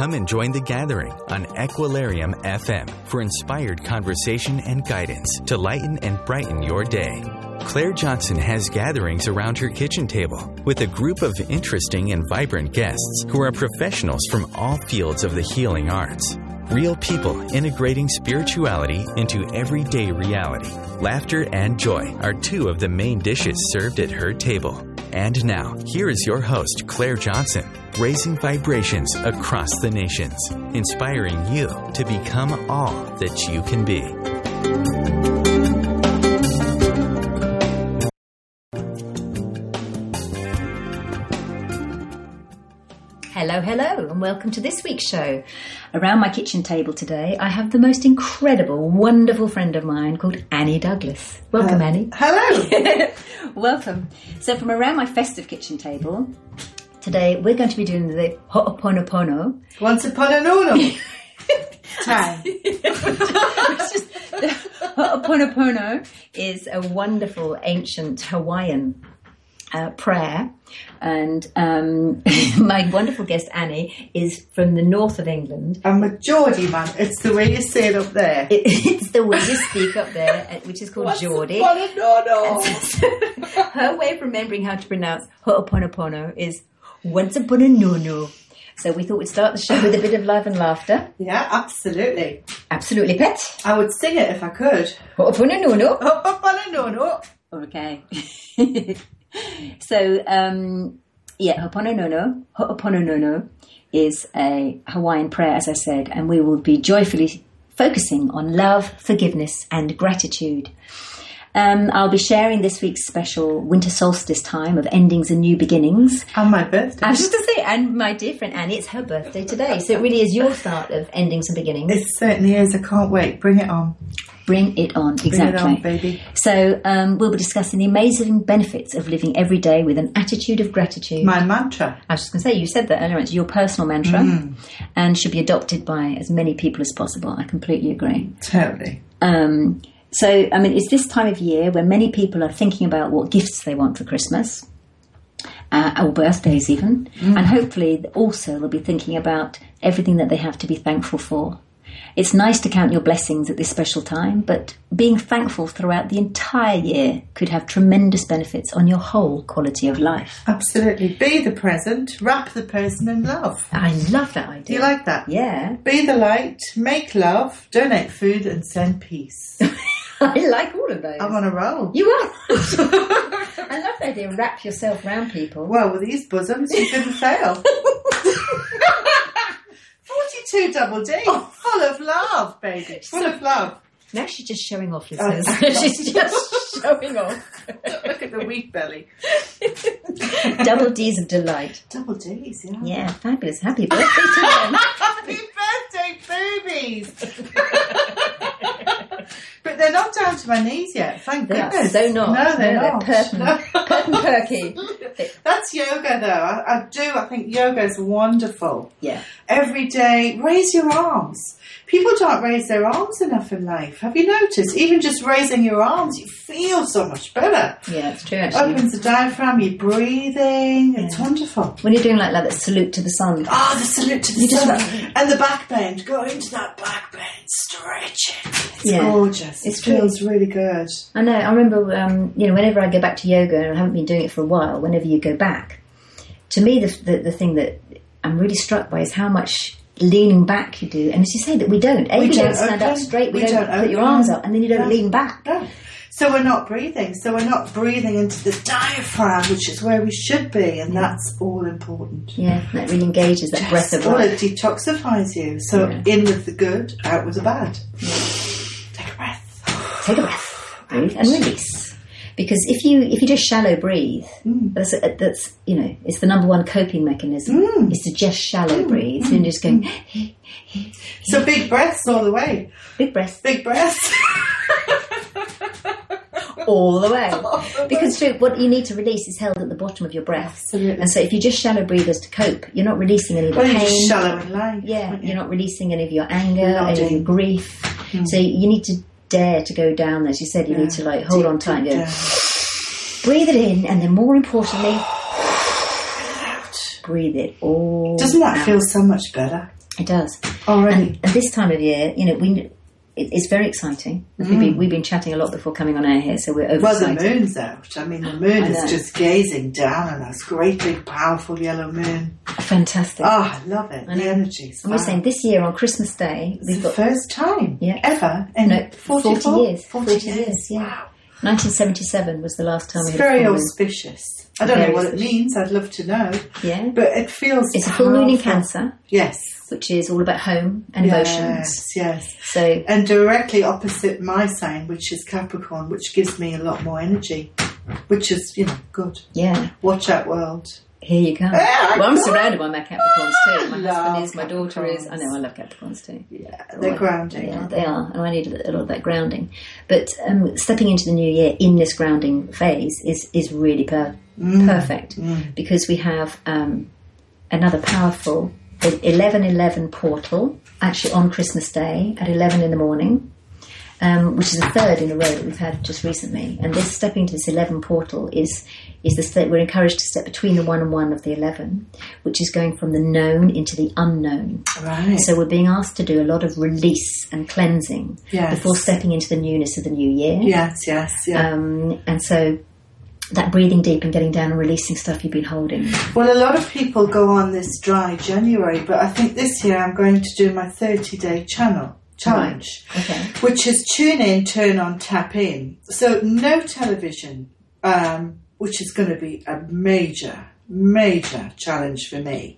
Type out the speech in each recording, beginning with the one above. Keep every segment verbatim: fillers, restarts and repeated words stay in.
Come and join the gathering on Equilarium F M for inspired conversation and guidance to lighten and brighten your day. Claire Johnson has gatherings around her kitchen table with a group of interesting and vibrant guests who are professionals from all fields of the healing arts. Real people integrating spirituality into everyday reality. Laughter and joy are two of the main dishes served at her table. And now, here is your host, Claire Johnson, raising vibrations across the nations, inspiring you to become all that you can be. Hello, hello, and welcome to this week's show. Around my kitchen table today, I have the most incredible, wonderful friend of mine called Annie Douglas. Welcome, uh, Annie. Hello. Welcome. So from around my festive kitchen table, today we're going to be doing the Ho'oponopono. Once upon a no-no. Time. Ho'oponopono is a wonderful ancient Hawaiian Uh, prayer, and um, my wonderful guest Annie is from the north of England. I'm a Geordie man. It's the way you say it up there. It, it's the way you speak up there, which is called What's Geordie. No, no. So, her way of remembering how to pronounce Ho'oponopono is once upon a no-no. So we thought we'd start the show with a bit of life and laughter. Yeah, absolutely. Absolutely, pet. I would sing it if I could. Ho'opono no-no. Ho'opono no-no. Okay. So, um, yeah, Ho'oponopono, Ho'oponopono is a Hawaiian prayer, as I said, and we will be joyfully focusing on love, forgiveness, and gratitude. Um, I'll be sharing this week's special winter solstice time of endings and new beginnings. And my birthday. I was just to say, and my dear friend Annie, it's her birthday today, so it really is your start of endings and beginnings. It certainly is. I can't wait. Bring it on. Bring it on, exactly. Bring it on, baby. So um, we'll be discussing the amazing benefits of living every day with an attitude of gratitude. My mantra. I was just going to say, you said that earlier, it's your personal mantra mm. and should be adopted by as many people as possible. I completely agree. Totally. Um, so, I mean, it's this time of year where many people are thinking about what gifts they want for Christmas, uh, or birthdays even, mm. and hopefully also they'll be thinking about everything that they have to be thankful for. It's nice to count your blessings at this special time, but being thankful throughout the entire year could have tremendous benefits on your whole quality of life. Absolutely. Be the present, wrap the person in love. I love that idea. Do you like that? Yeah. Be the light, make love, donate food and send peace. I like all of those. I'm on a roll. You are. I love the idea. Wrap yourself around people. Well, with these bosoms, you couldn't fail. forty-two double D, oh. Full of love, baby, full so, of love. Now she's just showing off, listeners. Oh. She's just showing off. Look at the wheat belly. Double D's of delight. Double D's, yeah. Yeah, fabulous. Happy birthday to them. Happy birthday, boobies. But they're not down to my knees yet, thank they goodness. Are so not. No, they're no, not. They're pert and, no. pert and perky. That's yoga, though. I, I do. I think yoga is wonderful. Yeah. Every day, raise your arms. People don't raise their arms enough in life. Have you noticed? Even just raising your arms, you feel so much better. Yeah, it's true, actually. Opens the diaphragm, you're breathing. Yeah. It's wonderful. When you're doing like that, that salute to the sun. Oh, the salute to the you sun. Just, and the back bend. Go into that back bend. Stretch it. It's yeah. gorgeous. It's it true. feels really good. I know. I remember, um, you know, whenever I go back to yoga, and I haven't been doing it for a while, whenever you go back, to me, the, the, the thing that I'm really struck by is how much leaning back you do. And as you say, that we don't. A, we, we don't, don't stand open. up straight. We, we don't, don't put open. your arms up, and then you don't no. lean back. No. So we're not breathing. So we're not breathing into the diaphragm, which is where we should be, and yeah. that's all important. Yeah, that really engages that Just, breath of well, life. It detoxifies you. So yeah. in with the good, out with the bad. Yeah. Take a breath. Take a breath. Breathe and release. Because if you if you just shallow breathe, mm. that's that's you know it's the number one coping mechanism mm. is to just shallow mm. breathe mm. and just going. Mm. So big breaths all the way. Big breaths. Big breaths. all the way. Because true, what you need to release is held at the bottom of your breath. Absolutely. And so if you just shallow breathers to cope, you're not releasing any of the well, pain. You're just shallow in life. Yeah, you? you're not releasing any of your anger, any of your grief. Mm. So you need to dare to go down, as you said, you yeah. need to like hold deep, on tight and go, down. Breathe it in, and then more importantly, breathe it all Doesn't that out. feel so much better? It does. Already. And, and this time of year, you know, we it, it's very exciting. Mm. We've, been, we've been chatting a lot before coming on air here, so we're overexcited. Well, the moon's out. I mean, the moon is just gazing down on us. Great big, powerful yellow moon. Fantastic. Oh, I love it. I the energy's And we're saying this year on Christmas Day, it's we've the got first time yeah. ever in no, forty, forty years. forty, forty years. years, yeah. Wow. nineteen seventy-seven was the last time it's we had very a full moon. auspicious. I don't very know what auspicious. it means. I'd love to know. Yeah. But it feels It's powerful. a full moon in Cancer. Yes. Which is all about home and yes, emotions. Yes, So, and directly opposite my sign, which is Capricorn, which gives me a lot more energy, which is, you know, good. yeah. Watch out, world. Here you go. Yeah, well, I'm God. surrounded by my Capricorns too. My Love husband is, my daughter is. I Capricorns. know, I love Capricorns too. Yeah, they're Well, grounding. Yeah, aren't they are. And I need a, a lot of that grounding. But um, stepping into the new year in this grounding phase is, is really per- Mm. perfect Mm. because we have um, another powerful eleven eleven portal actually on Christmas Day at eleven in the morning. Um, which is the third in a row that we've had just recently. And this stepping into this eleven portal is is the step, we're encouraged to step between the one and one of the eleven, which is going from the known into the unknown. Right. So we're being asked to do a lot of release and cleansing Yes. before stepping into the newness of the new year. Yes, yes, yeah. Um, and so that breathing deep and getting down and releasing stuff you've been holding. Well, a lot of people go on this dry January, but I think this year I'm going to do my thirty-day channel. Challenge, Right. Okay. which is tune in, turn on, tap in. So no television, um, which is going to be a major, major challenge for me.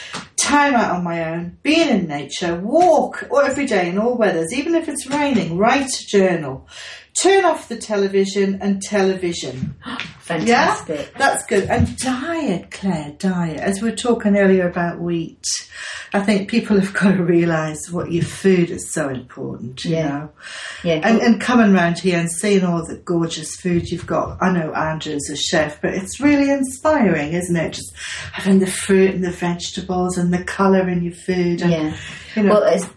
Time out on my own, being in nature, walk every day in all weathers, even if it's raining, write a journal. Turn off the television and television. Fantastic. Yeah, that's good. And diet, Claire, diet. As we were talking earlier about wheat, I think people have got to realise what your food is so important, you Yeah. know. Yeah. And, and coming round here and seeing all the gorgeous food you've got. I know Andrew's a chef, but it's really inspiring, isn't it? Just having the fruit and the vegetables and the colour in your food. And, yeah. you know, Well, as,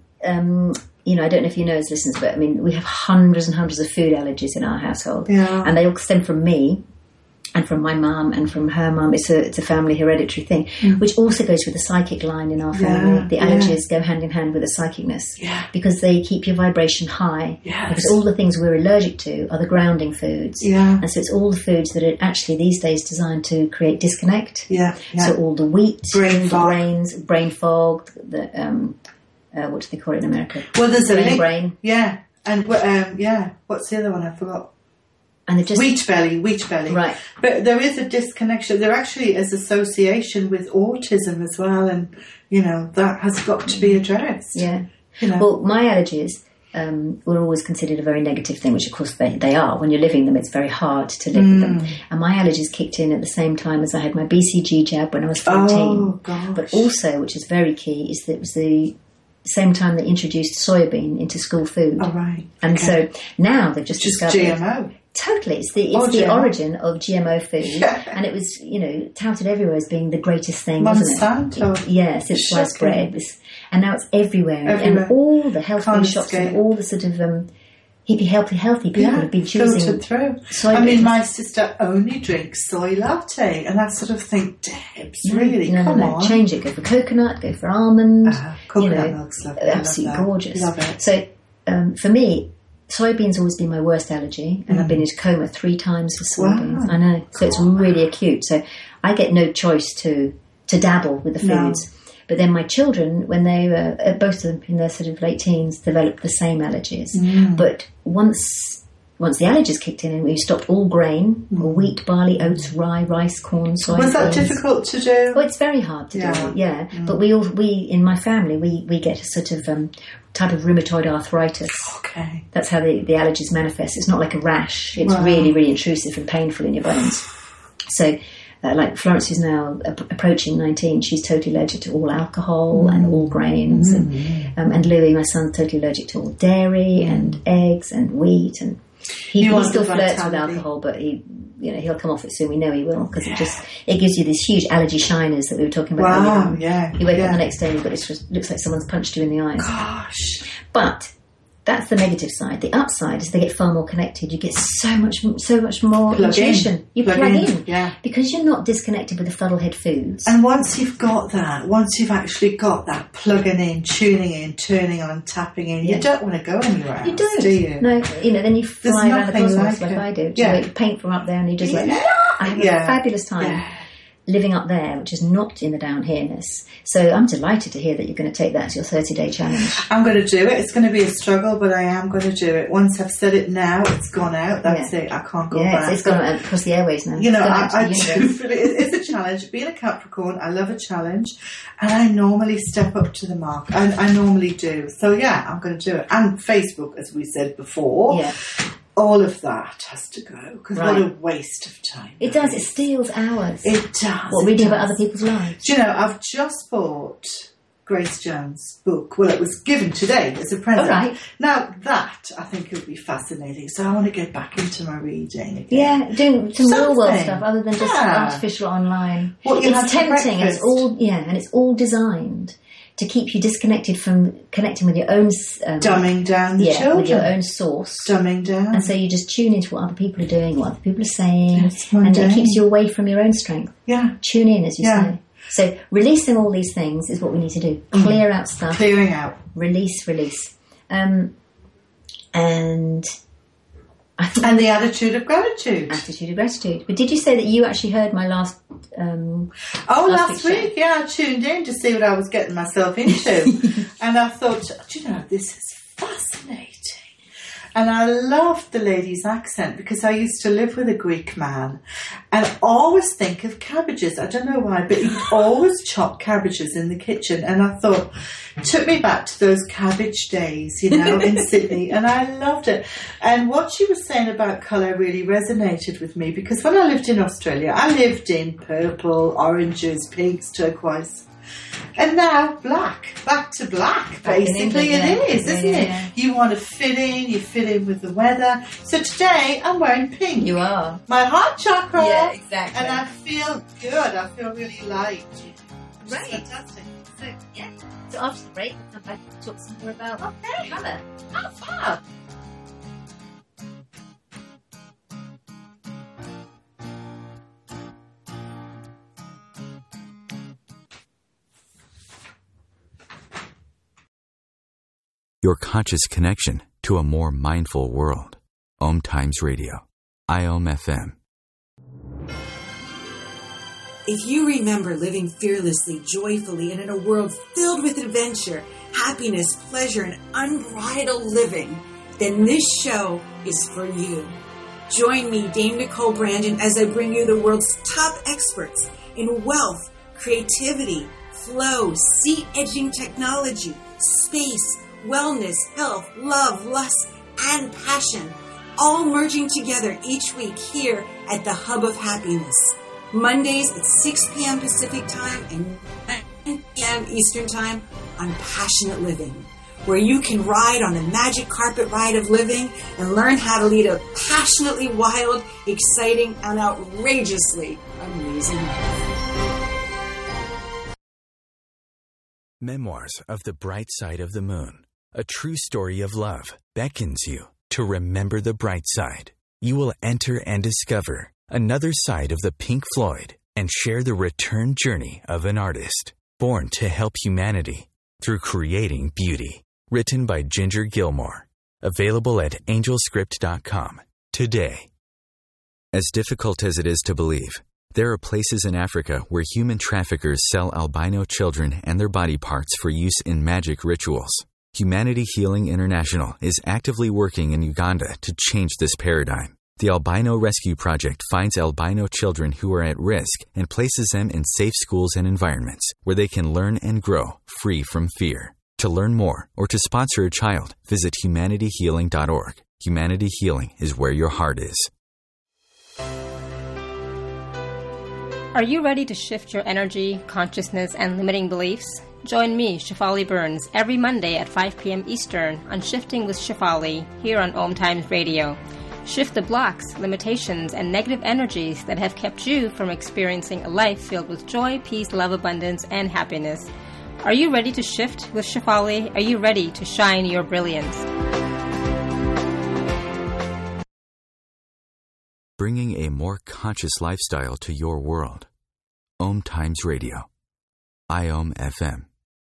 um, you know, I don't know if you know as listeners, but I mean, we have hundreds and hundreds of food allergies in our household. Yeah. And they all stem from me and from my mum and from her mum. It's a, it's a family hereditary thing, Mm. which also goes with the psychic line in our family. Yeah, the yeah. allergies go hand in hand with the psychicness. Yeah. Because they keep your vibration high. Yes. Because all the things we're allergic to are the grounding foods. Yeah. And so it's all the foods that are actually these days designed to create disconnect. yeah, yeah. So all the wheat, Brain all the fog. grains, brain fog, the um, uh, what do they call it in America? well, there's a Brain link. brain. Yeah. And, um, yeah, what's the other one? I forgot. And they're just Wheat belly, wheat belly. Right. But there is a disconnection. There actually is association with autism as well, and, you know, that has got to be addressed. yeah. You know. Well, my allergies um, were always considered a very negative thing, which of course they, they are. When you're living them, it's very hard to live with them. And my allergies kicked in at the same time as I had my B C G jab when I was fourteen. Oh, gosh. But also, which is very key, is that it was the same time they introduced soybean into school food. Oh, right. And Okay. so now they've just, Just discovered G M O. Totally, it's the it's Oh, the G M O. origin of G M O food, Yeah. and it was, you know, touted everywhere as being the greatest thing, Monsanto. wasn't it? Yeah, since sliced Shocking. bread, This- and now it's everywhere, Everywhere. and all the health Can't food shops escape. and all the sort of um, hippie, healthy, healthy people Yeah, have been choosing. filtered through. soy I mean, beans. my sister only drinks soy latte, and I sort of think, Debs, No, really, no, come no, no, on. change it. Go for coconut, go for almond. Uh, coconut you know, milk's lovely. I love absolutely that. gorgeous. Love it. So um, for me, soybeans always been my worst allergy, and I've been into coma three times for soybeans. Mm. Wow. I know, so it's really acute. So I get no choice to to dabble with the No. foods. But then my children, when they were uh, both of them in their sort of late teens, developed the same allergies. Mm. But once once the allergies kicked in and we stopped all grain, wheat, barley, oats, rye, rice, corn, soy. Was that beans. difficult to do? Well, it's very hard to Yeah. do, yeah. But we all, we in my family, we, we get a sort of um, type of rheumatoid arthritis. Okay. That's how the, the allergies manifest. It's not like a rash. It's Wow. really, really intrusive and painful in your bones. So, uh, like Florence, who's now ap- approaching nineteen, she's totally allergic to all alcohol Mm. and all grains. And, um, and Louis, my son, totally allergic to all dairy and eggs and wheat. And he, You he want still the flirts with vitality. alcohol, but he, you know, he'll come off it soon. We know he will, because it just it gives you these huge allergy shiners that we were talking about earlier Wow, on. yeah. You wake yeah. up the next day and you've got this, looks like someone's punched you in the eyes. Gosh. But That's the negative side. The upside is they get far more connected. You get so much, so much more Plug intuition. in. You plug, plug in. in, yeah. because you're not disconnected with the fuddlehead foods. And once you've got that, once you've actually got that plugging in, tuning in, turning on, tapping in, Yeah. you don't want to go anywhere else, You don't, do you? No, you know. Then you There's fly around the nothing cosmos like like it. I do. Yeah. You paint from up there, and you just like, Yeah. I have Yeah. a fabulous time. Yeah. Living up there, which is not in the down here-ness. So I'm delighted to hear that you're going to take that as your thirty-day challenge. I'm going to do it. It's going to be a struggle, but I am going to do it. Once I've said it now, it's gone out. That's Yeah. it. I can't go Yeah, back. it's, it's gone across the airways now. You know, It's gone I, out to I the do universe. feel it, it's a challenge. Being a Capricorn, I love a challenge, and I normally step up to the mark. I, I normally do. So yeah, I'm going to do it. And Facebook, as we said before, Yeah. all of that has to go, because Right. what a waste of time. It does. It steals hours. It does. What, it reading does. about other people's lives? Do you know, I've just bought Grace Jones' book. Well, it was given today as a present. Oh, right. Now, that, I think, would be fascinating. So I want to get back into my reading again. Yeah, doing some real world Something. stuff other than just Yeah. artificial online. What you have It's for tempting. It's breakfast. all yeah, and it's all designed to keep you disconnected from connecting with your own um, Dumbing down the yeah, children. with your own source. Dumbing down. And so you just tune into what other people are doing, what other people are saying, It's and mundane. it keeps you away from your own strength. Yeah. Tune in, as you Yeah. say. So releasing all these things is what we need to do. Clear out stuff. Clearing out. Release, release. Um, and I think And the attitude of gratitude. attitude of gratitude. But did you say that you actually heard my last... Um, Oh, last last week's show? week, yeah, I tuned in to see what I was getting myself into. And I thought, do you know, this is fascinating. And I loved the lady's accent, because I used to live with a Greek man and always think of cabbages. I don't know why, but he'd always chop cabbages in the kitchen. And I thought, it took me back to those cabbage days, you know, in Sydney. And I loved it. And what she was saying about colour really resonated with me, because when I lived in Australia, I lived in purple, oranges, pinks, turquoise. And now black, back to black, Back in basically England, it yeah. is, isn't Yeah, it? yeah. You want to fit in, you fit in with the weather. So today I'm wearing pink. you are. My heart chakra. Yeah, exactly. And I feel good. I feel really light. It's Right. fantastic. So, yeah. So after the break, we'll come back and talk some more about Okay. colour. Oh, fab. Your conscious connection to a more mindful world. Om Times Radio. I O M F M. If you remember living fearlessly, joyfully, and in a world filled with adventure, happiness, pleasure, and unbridled living, then this show is for you. Join me, Dame Nicole Brandon, as I bring you the world's top experts in wealth, creativity, flow, sea-edging technology, space, wellness, health, love, lust, and passion, all merging together each week here at the Hub of Happiness. Mondays at six p.m. Pacific Time and nine p.m. Eastern Time on Passionate Living, where you can ride on the magic carpet ride of living and learn how to lead a passionately wild, exciting, and outrageously amazing life. Memoirs of the Bright Side of the Moon. A true story of love beckons you to remember the bright side. You will enter and discover another side of the Pink Floyd and share the return journey of an artist born to help humanity through creating beauty. Written by Ginger Gilmore. Available at angel script dot com today. As difficult as it is to believe, there are places in Africa where human traffickers sell albino children and their body parts for use in magic rituals. Humanity Healing International is actively working in Uganda to change this paradigm. The Albino Rescue Project finds albino children who are at risk and places them in safe schools and environments where they can learn and grow free from fear. To learn more or to sponsor a child, visit humanity healing dot org. Humanity Healing is where your heart is. Are you ready to shift your energy, consciousness, and limiting beliefs? Join me, Shefali Burns, every Monday at five p.m. Eastern on Shifting with Shefali here on Om Times Radio. Shift the blocks, limitations, and negative energies that have kept you from experiencing a life filled with joy, peace, love, abundance, and happiness. Are you ready to shift with Shefali? Are you ready to shine your brilliance? bringing a more conscious lifestyle to your world. Om Times Radio. I O M F M.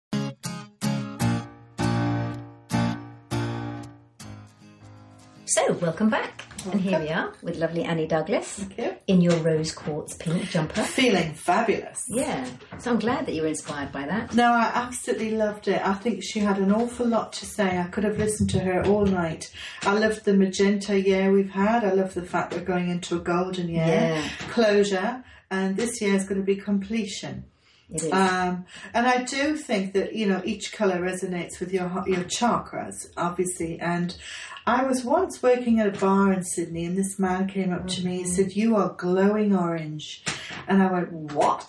So, welcome back. Welcome. And here we are with lovely Annie Douglas. Thank you. In your rose quartz pink jumper. Feeling fabulous. Yeah. So I'm glad that you were inspired by that. No, I absolutely loved it. I think she had an awful lot to say. I could have listened to her all night. I loved the magenta year we've had. I love the fact we're going into a golden year. Yeah. Closure. And this year is going to be completion. It is. Um, and I do think that, you know, each colour resonates with your your chakras, obviously. And I was once working at a bar in Sydney, and this man came up to me and said, "You are glowing orange." And I went, "What?"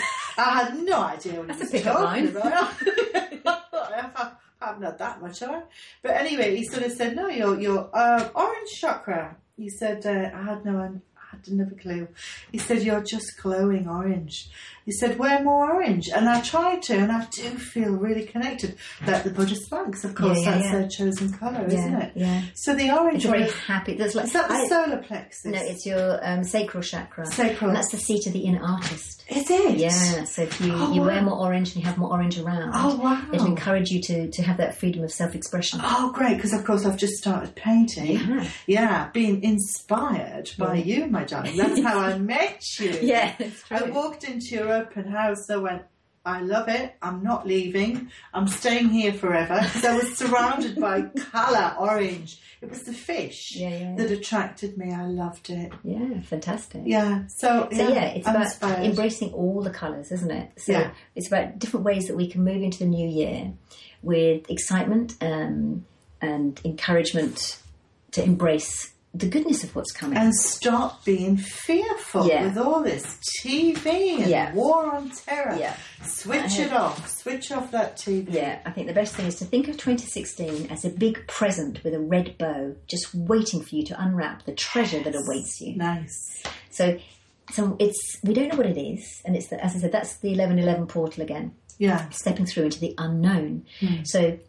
I had no idea what That's he was a talking line. about. I haven't had that much, have I? But anyway, he sort of said, "No, your your uh, orange chakra." He said, uh, "I had no idea. I didn't have a clue." He said, "You're just glowing orange." He said, "Wear more orange." And I tried to, and I do feel really connected. Like the Buddhist monks, of course, Yeah, yeah, that's yeah. their chosen colour, Yeah, isn't it? yeah. So the orange... It's very orange- happy. There's like, is that the I- solar plexus? No, it's your um, sacral chakra. Sacral. And that's the seat of the inner artist. Is it? Yeah, so if you, Oh, you wear wow. more orange and you have more orange around, Oh, wow. it'll encourage you to, to have that freedom of self-expression. Oh, great, because of course I've just started painting. You have. Yeah, being inspired by Yeah. you, my darling. That's how I met you. Yeah, it's true. I walked into your open house, I went, "I love it, I'm not leaving, I'm staying here forever." Because I was surrounded by colour, orange. It was the fish Yeah, yeah. that attracted me. I loved it. Yeah, fantastic. Yeah, so, So yeah, it's I'm about inspired. embracing all the colours, isn't it? So Yeah. it's about different ways that we can move into the new year with excitement um, and encouragement to embrace the goodness of what's coming. And stop being fearful Yeah. with all this T V and Yeah. war on terror. Yeah. Switch I it off. Switch off that T V. Yeah, I think the best thing is to think of twenty sixteen as a big present with a red bow just waiting for you to unwrap the treasure that awaits you. Nice. So so it's we don't know what it is, and it's the, as I said, that's the eleven eleven portal again, Yeah. stepping through into the unknown. So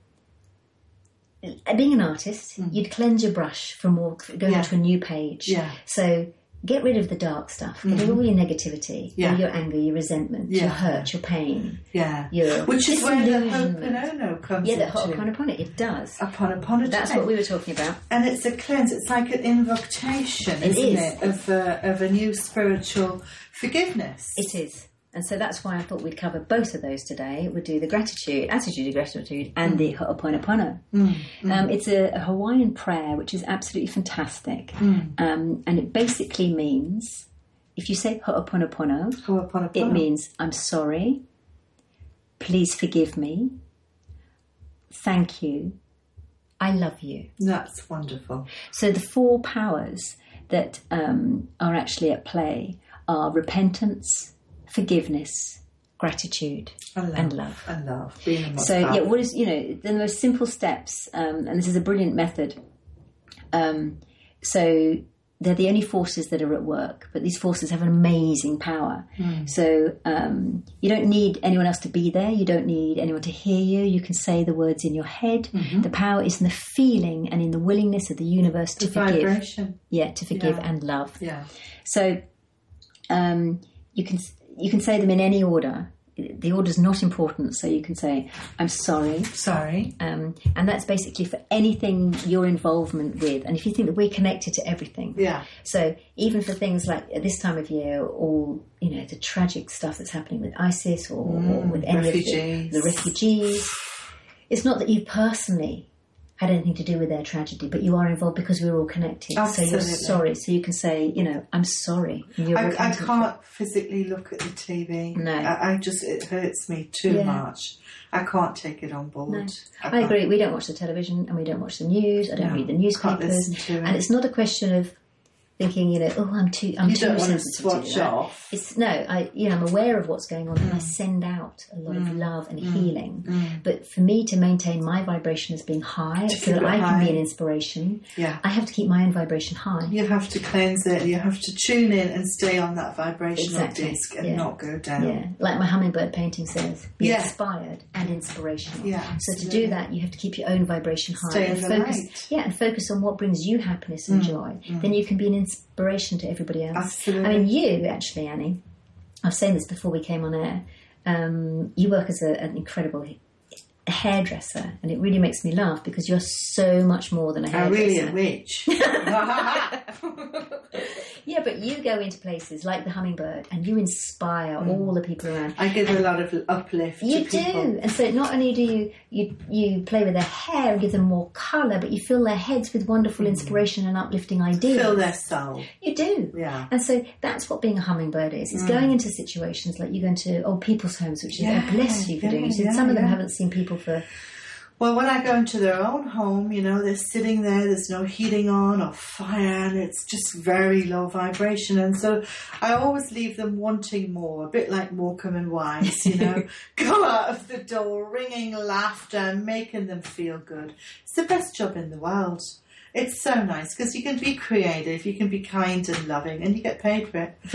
uh, being an artist, you'd cleanse your brush from more, going Yeah. onto a new page. Yeah. So get rid of the dark stuff, get rid of all your negativity, Yeah. all your anger, your resentment, Yeah. your hurt, your pain. Yeah. Your Which is where the disillusionment. Ho'oponopono comes Yeah, the into. Ho'oponopono, it does. Ho'oponopono. That's what we were talking about. And it's a cleanse. It's like an invocation, It isn't is. it, of uh, of a new spiritual forgiveness. It is. And so that's why I thought we'd cover both of those today. We'd do the gratitude, attitude of gratitude, and Mm. the Ho'oponopono. Um, it's a, a Hawaiian prayer, which is absolutely fantastic. Mm. Um, and it basically means, if you say Ho'oponopono, Ho'oponopono. it means, I'm sorry, please forgive me, thank you, I love you. That's wonderful. So the four powers that um, are actually at play are repentance, forgiveness, gratitude, And love. and love. And love. Being the most So, yeah, powerful. what is, you know, the most simple steps, um, and this is a brilliant method. Um, so, they're the only forces that are at work, but these forces have an amazing power. So, um, you don't need anyone else to be there. You don't need anyone to hear you. You can say the words in your head. The power is in the feeling and in the willingness of the universe to The forgive. vibration. Yeah, to forgive Yeah. and love. Yeah. So, um, you can you can say them in any order. The order's not important, so you can say, I'm sorry. Sorry. Um, and that's basically for anything your involvement with. And if you think that we're connected to everything. Yeah. So even for things like at this time of year, all, you know, the tragic stuff that's happening with ISIS or, or with any refugees. of the, the refugees, it's not that you personally had anything to do with their tragedy, but you are involved because we're all connected. Absolutely. So you're sorry. So you can say, you know, I'm sorry. And you're I, I repentant. can't physically look at the T V. No. I, I just, it hurts me too Yeah. much. I can't take it on board. No. I can't. agree. We don't watch the television and we don't watch the news. I don't No, read the can't newspapers. listen to it. And it's not a question of thinking, you know, oh, I'm too, I'm You too don't want to sensitive to swatch that. off. It's no, I, you know, I'm aware of what's going on and I send out out a lot mm. of love and mm. healing. Mm. But for me to maintain my vibration as being high, so that I high. can be an inspiration, yeah. I have to keep my own vibration high. You have to cleanse it. You have to tune in and stay on that vibrational exactly. disc and yeah. not go down. Yeah, like my hummingbird painting says, be yeah. inspired and inspirational. Yeah, so absolutely. to do that, you have to keep your own vibration high. Stay and in the focus, light. Yeah, and focus on what brings you happiness and mm. joy. Mm. Then you can be an inspiration to everybody else. Absolutely. I mean, you actually, Annie, I was saying this before we came on air, um, you work as a, an incredible hairdresser, and it really makes me laugh because you're so much more than a hairdresser. I really am rich. Yeah, but you go into places like the Hummingbird and you inspire mm. all the people around. I give and a lot of uplift you to people. do. And so not only do you, you you play with their hair and give them more colour, but you fill their heads with wonderful mm. inspiration and uplifting ideas. Fill their soul. You do. Yeah. And so that's what being a hummingbird is. It's mm. going into situations like you go into old people's homes, which is, yeah, oh, bless you for yeah, doing. You said yeah, some of them yeah. haven't seen people for... Well, when I go into their own home, you know, they're sitting there, there's no heating on or fire, and it's just very low vibration. And so I always leave them wanting more, a bit like Morecambe and Wise, you know, go out of the door, ringing laughter, making them feel good. It's the best job in the world. It's so nice because you can be creative, you can be kind and loving, and you get paid for it.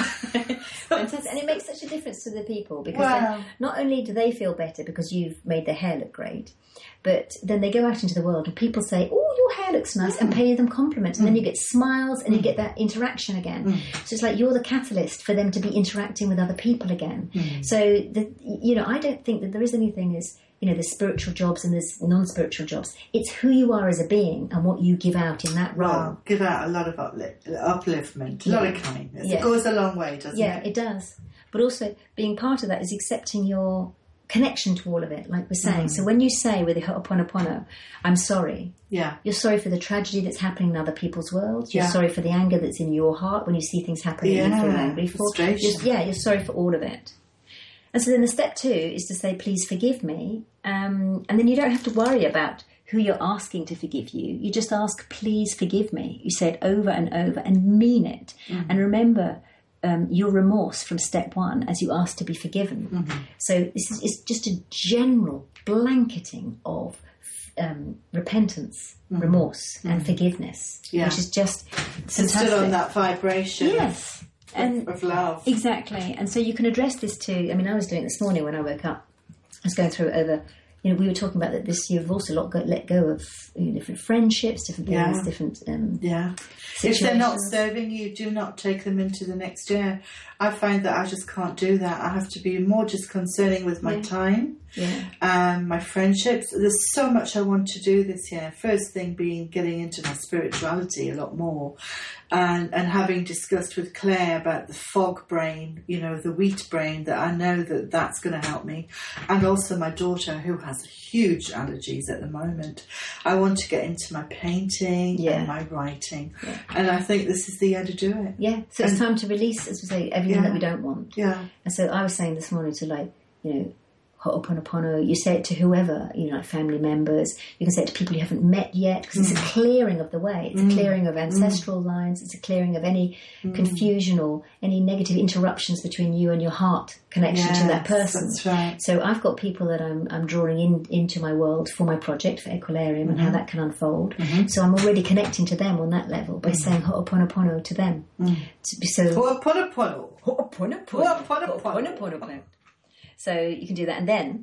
Fantastic. And it makes such a difference to the people because wow. then not only do they feel better because you've made their hair look great, but then they go out into the world and people say, oh, your hair looks nice, mm. and pay them compliments. And mm. then you get smiles and mm. you get that interaction again. Mm. So it's like you're the catalyst for them to be interacting with other people again. Mm. So, the, you know, I don't think that there is anything as, you know, there's spiritual jobs and there's non-spiritual jobs. It's who you are as a being and what you give out in that role. Wow. Give out a lot of uplift, upliftment, a yeah. lot of kindness. Yeah. It goes a long way, doesn't yeah, it? Yeah, it does. But also being part of that is accepting your connection to all of it, like we're saying. Mm. So when you say with the Ho'oponopono, I'm sorry, yeah, you're sorry for the tragedy that's happening in other people's worlds. You're yeah. sorry for the anger that's in your heart when you see things happening yeah. that you feel angry for. You're, yeah, you're sorry for all of it. And so then the step two is to say, please forgive me. Um, and then you don't have to worry about who you're asking to forgive you. You just ask, please forgive me. You say it over and over and mean it. Mm. And remember um, your remorse from step one as you ask to be forgiven. Mm-hmm. So this is it's just a general blanketing of um, repentance, mm-hmm. remorse mm-hmm. and forgiveness, yeah. which is just fantastic. Stood on that vibration. Yes. And of love. Exactly. And so you can address this too. I mean, I was doing it this morning when I woke up. I was going through it over, you know, we were talking about that this year we've also lot got, let go of you know, different friendships, different things, yeah. different um, yeah. situations. If they're not serving you, do not take them into the next year. I find that I just can't do that. I have to be more just concerning with my yeah. time, yeah. um, my friendships. There's so much I want to do this year. First thing being getting into my spirituality a lot more. And, and having discussed with Claire about the fog brain, you know, the wheat brain, that I know that that's going to help me. And also my daughter, who has huge allergies at the moment. I want to get into my painting yeah. and my writing. Yeah. And I think this is the year to do it. Yeah, so and, it's time to release, as we say, everything yeah. that we don't want. Yeah. And so I was saying this morning to, like, you know, Ho'oponopono, you say it to whoever, you know, like family members. You can say it to people you haven't met yet, because mm. it's a clearing of the way. It's mm. a clearing of ancestral mm. lines. It's a clearing of any mm. confusion or any negative interruptions between you and your heart connection yes, to that person. That's right. So I've got people that I'm, I'm drawing in into my world for my project, for Equilarium, mm-hmm. and how that can unfold. Mm-hmm. So I'm already connecting to them on that level by mm. saying Ho'oponopono to them. Mm. So Ho'oponopono. Ho'oponopono. Ho'oponopono. So you can do that, and then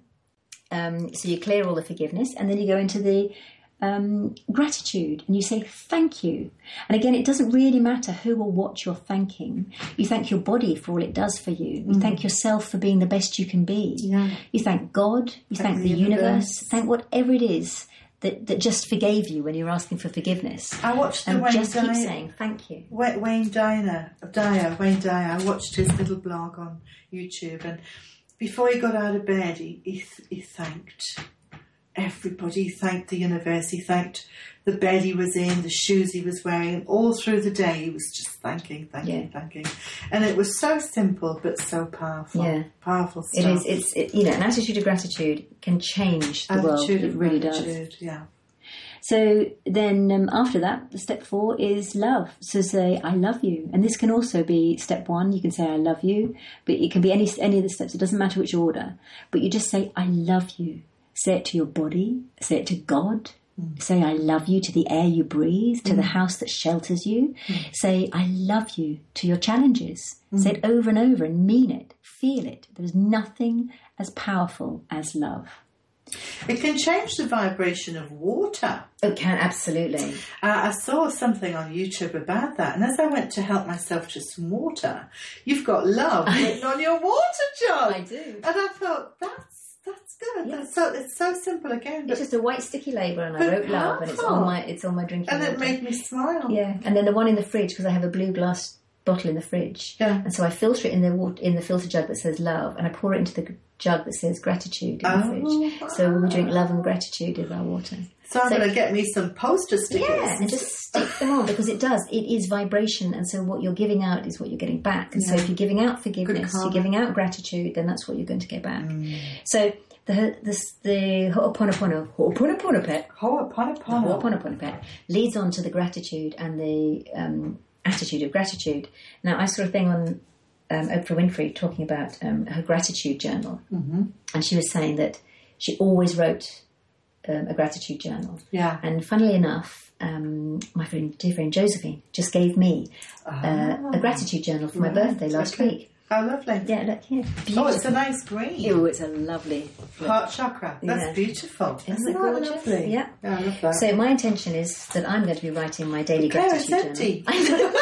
um, so you clear all the forgiveness, and then you go into the um, gratitude, and you say thank you. And again, it doesn't really matter who or what you're thanking. You thank your body for all it does for you. You mm. thank yourself for being the best you can be. Yeah. You thank God. You thank, thank the, the universe. universe. Thank whatever it is that, that just forgave you when you're asking for forgiveness. I watched the and Wayne just Dyer, keep saying thank you. Wayne Dyer, Dyer, Wayne Dyer. I watched his little blog on YouTube, and before he got out of bed, he, he, he thanked everybody. He thanked the universe. He thanked the bed he was in, the shoes he was wearing. All through the day, he was just thanking, thanking, yeah. thanking. And it was so simple, but so powerful. Yeah. Powerful stuff. It is. It's, it, you know, an attitude of gratitude can change the attitude world. It really gratitude, does. Yeah. So then um, after that, step four is love. So say, I love you. And this can also be step one. You can say, I love you. But it can be any, any of the steps. It doesn't matter which order. But you just say, I love you. Say it to your body. Say it to God. Mm. Say, I love you to the air you breathe, to mm. the house that shelters you. Mm. Say, I love you to your challenges. Mm. Say it over and over and mean it. Feel it. There's nothing as powerful as love. It can change the vibration of water. It can, absolutely. Uh, I saw something on YouTube about that, and as I went to help myself to some water, you've got love written on your water jug. I do. And I thought, that's that's good. Yeah. That's so, it's so simple again. It's just a white sticky label, and I wrote powerful. Love, and it's on my it's on my drinking and water. And it made me smile. Yeah, and then the one in the fridge, because I have a blue glass bottle in the fridge, yeah. and so I filter it in the water, in the filter jug that says love, and I pour it into the jug that says gratitude in oh, the fridge. Wow. So we drink love and gratitude with our water. So I'm so, going to get me some poster stickers. Yeah, and just stick them on, because it does. It is vibration, and so what you're giving out is what you're getting back. And yeah. so if you're giving out forgiveness, you're giving out gratitude, then that's what you're going to get back. Mm. So the the the Ho'oponopono, Ho'oponopono Ho'oponopono, Ho'oponopono leads on to the gratitude and the um, attitude of gratitude. Now, I saw a thing on um, Oprah Winfrey talking about um, her gratitude journal, mm-hmm. and she was saying that she always wrote um, a gratitude journal. Yeah. And funnily enough, um, my friend, dear friend Josephine, just gave me uh, oh. a gratitude journal for right. my birthday last okay. week. How lovely. Yeah, look here. Beautiful. Oh, it's a nice green. Oh, it's a lovely heart chakra. That's yeah. beautiful. Isn't, Isn't it gorgeous? Lovely? Yeah. yeah, I love that. So my intention is that I'm going to be writing my daily okay, gratitude it's empty. journal.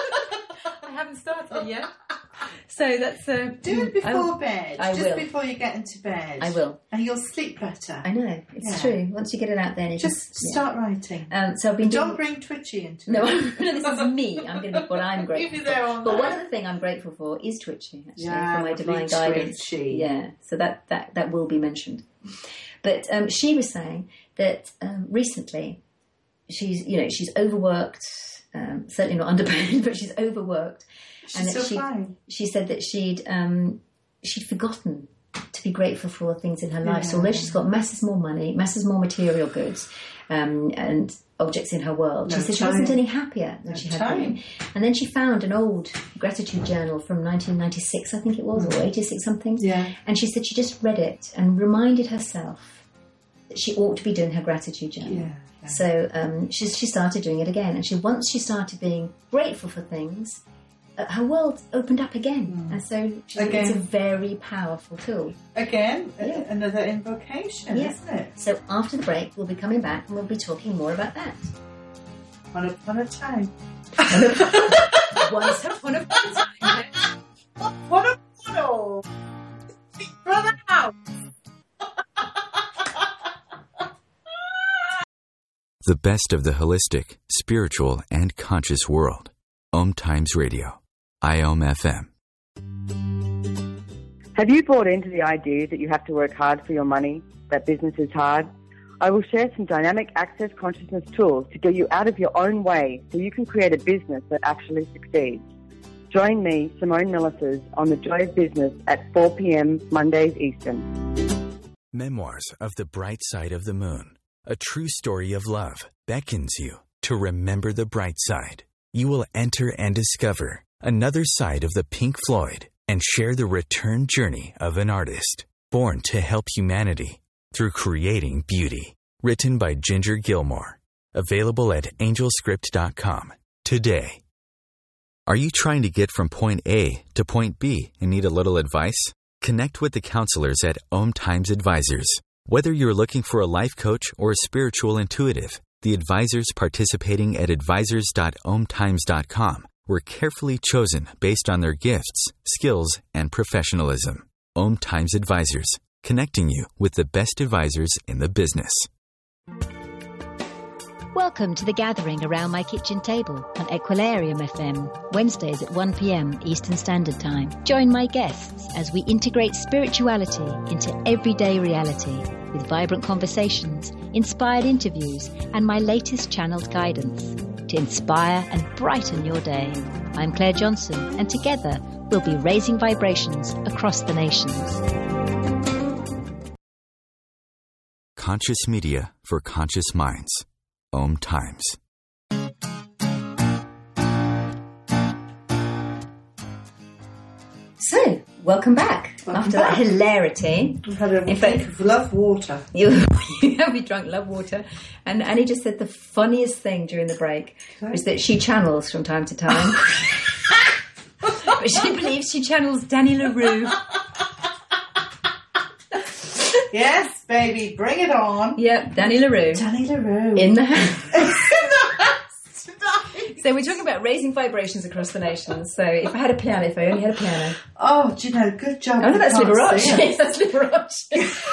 I haven't started yet. So that's uh, do it before I, bed. I just will. before you get into bed. I will, and you'll sleep better. I know it's yeah. true. Once you get it out there, you just, just start yeah. writing. Um, so I've been don't doing... bring Twitchy into no, it. no. This is me. I'm going to be what I'm grateful there for. on But that. one other thing I'm grateful for is Twitchy. Actually, yeah, for my divine guidance. Twitchy. Yeah, so that that that will be mentioned. But um, she was saying that um, recently she's you know she's overworked. Um, certainly not underpaid, but she's overworked. She's and so she, fine. She said that she'd um, she'd forgotten to be grateful for things in her life. Yeah. So although she's got masses more money, masses more material goods, um, and objects in her world, no she said time. she wasn't any happier than no she had time. been. And then she found an old gratitude journal from nineteen ninety-six, I think it was, mm. or eighty-six something. Yeah. And she said she just read it and reminded herself that she ought to be doing her gratitude journal. Yeah. So um, she, she started doing it again, and she once she started being grateful for things, uh, her world opened up again, mm. and so she again. It's a very powerful tool. Again, yeah. a- another invocation, yeah. isn't it? So after the break, we'll be coming back and we'll be talking more about that. Once upon a time. Once upon a time. What a bottle! Brother house. The best of the holistic, spiritual, and conscious world. Om Times Radio. I O M F M. Have you bought into the idea that you have to work hard for your money, that business is hard? I will share some dynamic access consciousness tools to get you out of your own way so you can create a business that actually succeeds. Join me, Simone Millisers, on The Joy of Business at four p.m. Mondays Eastern. Memoirs of the Bright Side of the Moon. A true story of love beckons you to remember the bright side. You will enter and discover another side of the Pink Floyd and share the return journey of an artist born to help humanity through creating beauty. Written by Ginger Gilmore. Available at angel script dot com today. Are you trying to get from point A to point B and need a little advice? Connect with the counselors at Om Times Advisors. Whether you're looking for a life coach or a spiritual intuitive, the advisors participating at advisors dot om times dot com were carefully chosen based on their gifts, skills, and professionalism. Om Times Advisors, connecting you with the best advisors in the business. Welcome to The Gathering Around My Kitchen Table on Equilarium F M, Wednesdays at one p.m. Eastern Standard Time. Join my guests as we integrate spirituality into everyday reality with vibrant conversations, inspired interviews, and my latest channeled guidance to inspire and brighten your day. I'm Claire Johnson, and together we'll be raising vibrations across the nations. Conscious media for conscious minds. Om Times. So, welcome back. Welcome After back. that hilarity. We've had a In week fact- of love water. You, you have me drunk love water. And Annie just said the funniest thing during the break was that she channels from time to time. But she believes she channels Danny LaRue. Yes, baby, bring it on. Yep, Danny LaRue. Danny LaRue. In the house. In the house tonight. So we're talking about raising vibrations across the nation. So if I had a piano, if I only had a piano. Oh, do you know, good job. Oh, no, they that's can't Liberace. see us. Yes, that's Liberace.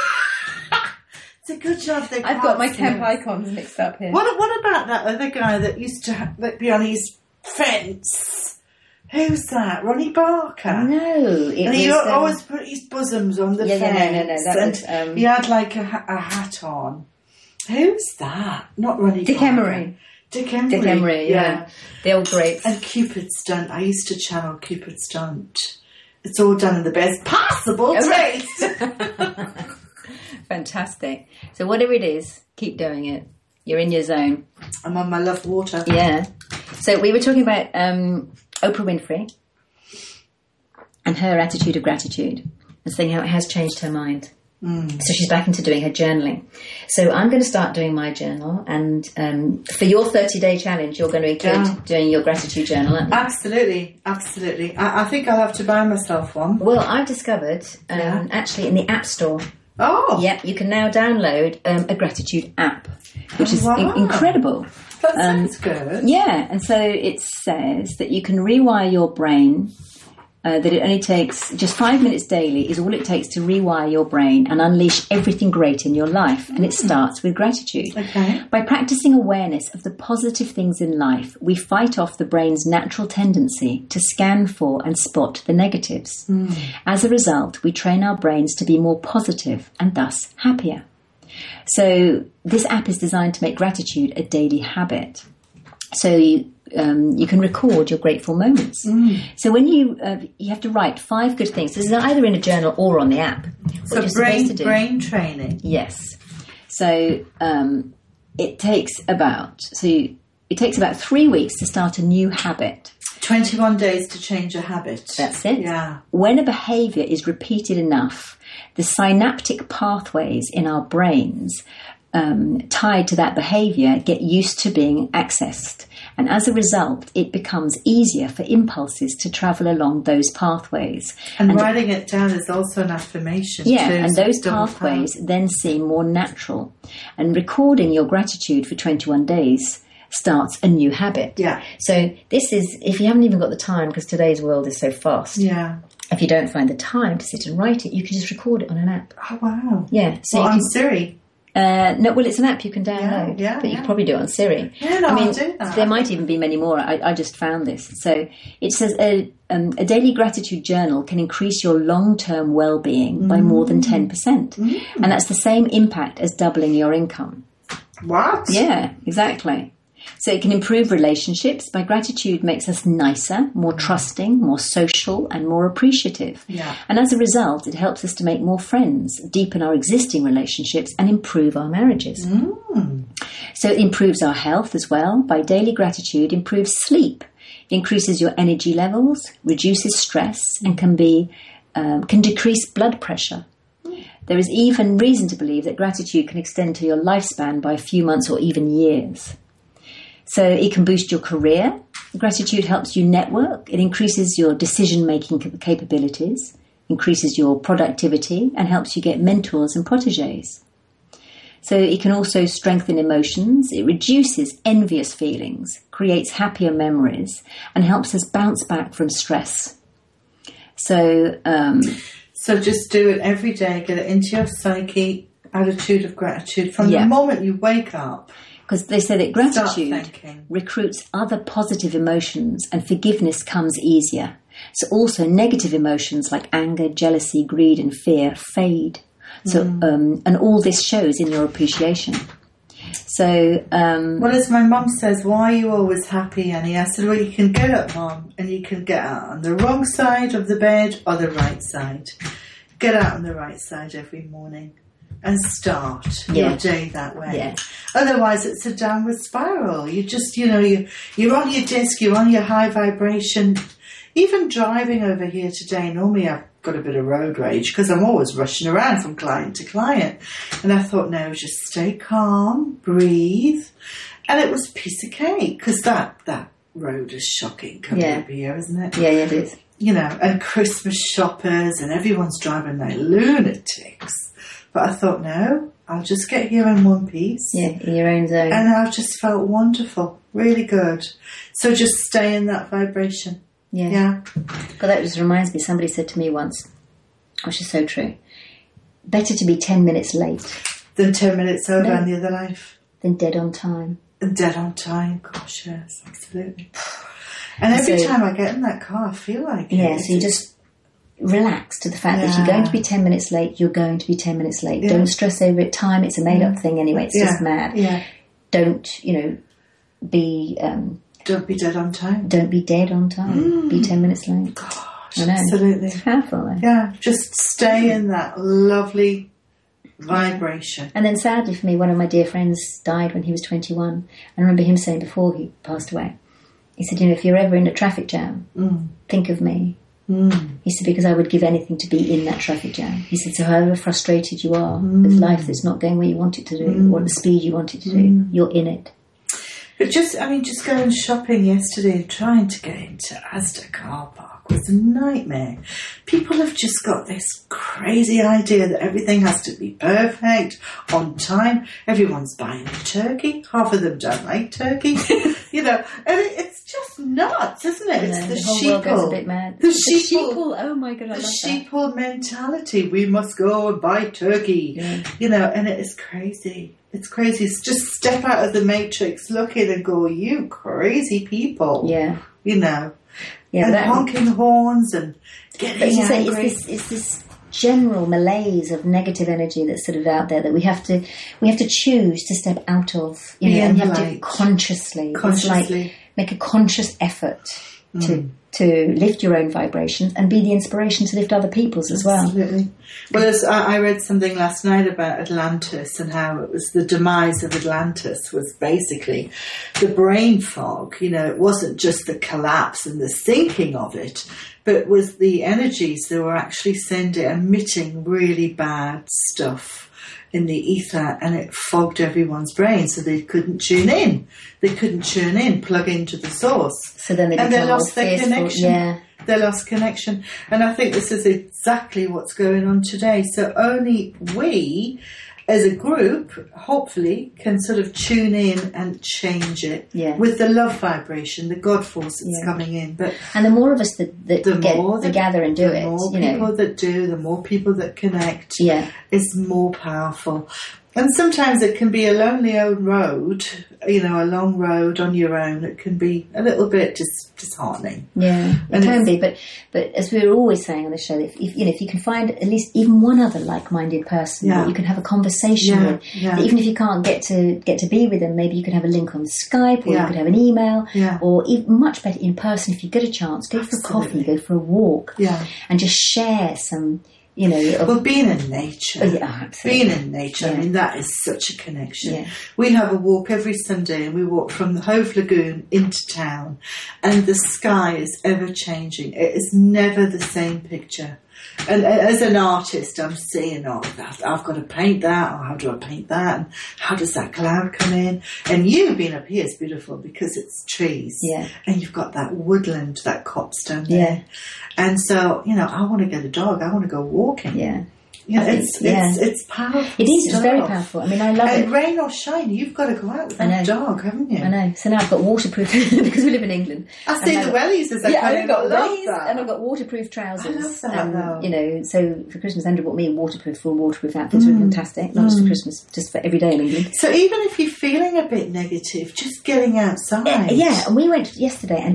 It's a good job they I've got can't my see camp us. icons mixed up here. What, what about that other guy that used to ha- like, be on his fence? Who's that? Ronnie Barker? No, it And he was, al- um, always put his bosoms on the Yeah, yeah, fence. no, no, no, that and was, um, he had like a, ha- a hat on. Who's that? Not Ronnie Dick Barker. Emery. Dick Emery. Dick Emery, yeah. The old greats. And Cupid Stunt. I used to channel Cupid Stunt. It's all done in the best possible Oh, right. taste. Fantastic. So whatever it is, keep doing it. You're in your zone. I'm on my love water. Yeah. So we were talking about um, Oprah Winfrey and her attitude of gratitude and saying how it has changed her mind. Mm. So she's back into doing her journaling. So I'm going to start doing my journal, and um, for your thirty-day challenge, you're going to include Yeah. doing your gratitude journal. aren't you? Absolutely, absolutely. I, I think I'll have to buy myself one. Well, I've discovered um, Yeah. actually in the App Store. Oh, Yeah, you can now download um, a gratitude app, which Oh, is wow. in- incredible. that Um, sounds good. Yeah, and so it says that you can rewire your brain, uh, that it only takes just five minutes daily is all it takes to rewire your brain and unleash everything great in your life. And it starts with gratitude. Okay. By practicing awareness of the positive things in life, we fight off the brain's natural tendency to scan for and spot the negatives. As a result, we train our brains to be more positive and thus happier. So this app is designed to make gratitude a daily habit. So you, um, you can record your grateful moments. So when you uh, you have to write five good things. This is either in a journal or on the app. What So you're supposed brain to do. brain training. Yes. So um, it takes about so you, it takes about three weeks to start a new habit. Twenty-one days to change a habit. That's it. Yeah. When a behaviour is repeated enough, the synaptic pathways in our brains um, tied to that behaviour get used to being accessed. And as a result, it becomes easier for impulses to travel along those pathways. And, writing it down is also an affirmation. Yeah, too, and so those double pathways pound. then seem more natural. And recording your gratitude for twenty-one days starts a new habit. Yeah. So this is, if you haven't even got the time, because today's world is so fast, Yeah. if you don't find the time to sit and write it, you can just record it on an app. Oh wow. Yeah. So Well, you on can, Siri. uh, no, well, it's an app you can download, Yeah, yeah, but you yeah. can probably do it on Siri. Yeah, no, I mean, I'll do that. there might even be many more. I, I just found this. So it says a, um, a daily gratitude journal can increase your long-term well-being by more than ten percent. And that's the same impact as doubling your income. What? Yeah, exactly. So it can improve relationships. By gratitude makes us nicer, more trusting, more social, and more appreciative. Yeah. And as a result, it helps us to make more friends, deepen our existing relationships, and improve our marriages. So it improves our health as well. By daily gratitude, improves sleep. It increases your energy levels, reduces stress, and can be um, can decrease blood pressure. There is even reason to believe that gratitude can extend to your lifespan by a few months or even years. So it can boost your career. Gratitude helps you network. It increases your decision-making cap- capabilities, increases your productivity, and helps you get mentors and protégés. So it can also strengthen emotions. It reduces envious feelings, creates happier memories, and helps us bounce back from stress. So, um, So just do it every day. Get it into your psyche. Attitude of gratitude from Yeah. the moment you wake up. because they say that Start gratitude thinking. recruits other positive emotions and forgiveness comes easier. So also negative emotions like anger, jealousy, greed and fear fade. So um, and all this shows in your appreciation. So um, Well, as my mum says, why are you always happy, Annie? I said, well, you can get up, Mum, and you can get out on the wrong side of the bed or the right side. Get out on the right side every morning. and start Yeah. your day that way. Yeah. Otherwise, it's a downward spiral. You just, you know, you, you're on your disc, you're on your high vibration. Even driving over here today, normally I've got a bit of road rage because I'm always rushing around from client to client. And I thought, no, just stay calm, breathe. And it was a piece of cake because that, that road is shocking coming Yeah. over here, isn't it? Yeah, yeah, it is. You know, and Christmas shoppers and everyone's driving like lunatics. But I thought, no, I'll just get here in one piece. Yeah, in your own zone. And I've just felt wonderful, really good. So just stay in that vibration. Yeah. Yeah. God, that just reminds me, somebody said to me once, which is so true, better to be ten minutes late Then ten minutes over No. on the other life. than dead on time. And dead on time. Gosh, yes, absolutely. And every So- time I get in that car, I feel like it. Yeah, so you just relax to the fact that if you're going to be ten minutes late, you're going to be ten minutes late. Yeah. Don't stress over it. Time, it's a made-up thing anyway. It's Yeah. just mad. Yeah. Don't, you know, be... Um, Don't be dead on time. don't be dead on time. Be ten minutes late. Gosh, I know. absolutely. It's powerful, though. Yeah, just stay in that lovely vibration. And then sadly for me, one of my dear friends died when he was twenty-one. I remember him saying before he passed away, he said, you know, if you're ever in a traffic jam, Mm. think of me. Mm. He said, because I would give anything to be in that traffic jam. He said, so however frustrated you are with life that's not going where you want it to do, or at the speed you want it to do, you're in it. But just, I mean, just going shopping yesterday and trying to get into Asda car park was a nightmare. People have just got this crazy idea that everything has to be perfect, on time. Everyone's buying a turkey. Half of them don't like turkey. You know, and it, it's just nuts, isn't it? It's No, the, the whole world goes a sheeple. bit mad. The The sheeple. sheeple, oh my God, I The love that. sheeple mentality. We must go and buy turkey. Yeah. You know, and it is crazy. It's crazy. It's just step out of the matrix, look in and go, you crazy people. Yeah. You know. Yeah, and but that- honking horns and But getting as you say, angry. it's this, it's this general malaise of negative energy that's sort of out there that we have to we have to choose to step out of. You Be know, in and you the have to light. consciously, It's Consciously. like make a conscious effort to to lift your own vibrations and be the inspiration to lift other people's as well. Absolutely. Well, as I I read something last night about Atlantis and how it was the demise of Atlantis was basically the brain fog. You know, it wasn't just the collapse and the sinking of it, but was the energies that were actually sending, emitting really bad stuff in the ether, and it fogged everyone's brain so they couldn't tune in. They couldn't tune in, plug into the source. So then they And they become lost more their fearful. connection. Yeah. They lost connection. And I think this is exactly what's going on today. So only we, as a group, hopefully, can sort of tune in and change it Yeah. with the love vibration, the God force that's Yeah. coming in. But And the more of us that, that the get more the that, gather and do the it, more you people know. that do, the more people that connect, Yeah. is more powerful. And sometimes it can be a lonely old road, you know, a long road on your own. It can be a little bit dis- disheartening. Yeah, it And can it's- be, but but as we were always saying on the show, if, if you know if you can find at least even one other like-minded person Yeah. that you can have a conversation Yeah, with, yeah. even if you can't get to get to be with them, maybe you could have a link on Skype, or Yeah. you could have an email, Yeah. or even much better in person if you get a chance. Go for a coffee, Absolutely. go for a walk, Yeah. and just share some, you know. Of, Well, being in nature. Oh, yeah, absolutely. Being in nature, Yeah. I mean, that is such a connection. Yeah. We have a walk every Sunday and we walk from the Hove Lagoon into town, and the sky is ever changing. It is never the same picture. And uh, as an artist, I'm seeing, oh, that, I've got to paint that, or how do I paint that, and how does that cloud come in? And you being up here is beautiful because it's trees. Yeah. And you've got that woodland, that copse down there. Yeah. And so, you know, I want to get a dog. I want to go walking. yeah, Yeah, I think- it's, yeah. it's it's powerful. it is. It's stuff. very powerful. I mean, I love And it. rain or shine, you've got to go out with I that know. dog, haven't you? I know. So now I've got waterproof because we live in England. I see And the I've- wellies as I Yeah, come I've in. got I love wellies that. and I've got waterproof trousers. I love that, um, though. You know, so for Christmas, Andrew bought me waterproof, full waterproof outfits. Mm. Were fantastic. Not just for Christmas, just for every day in England. So even if you're feeling a bit negative, just getting outside. Yeah, and we went yesterday and it was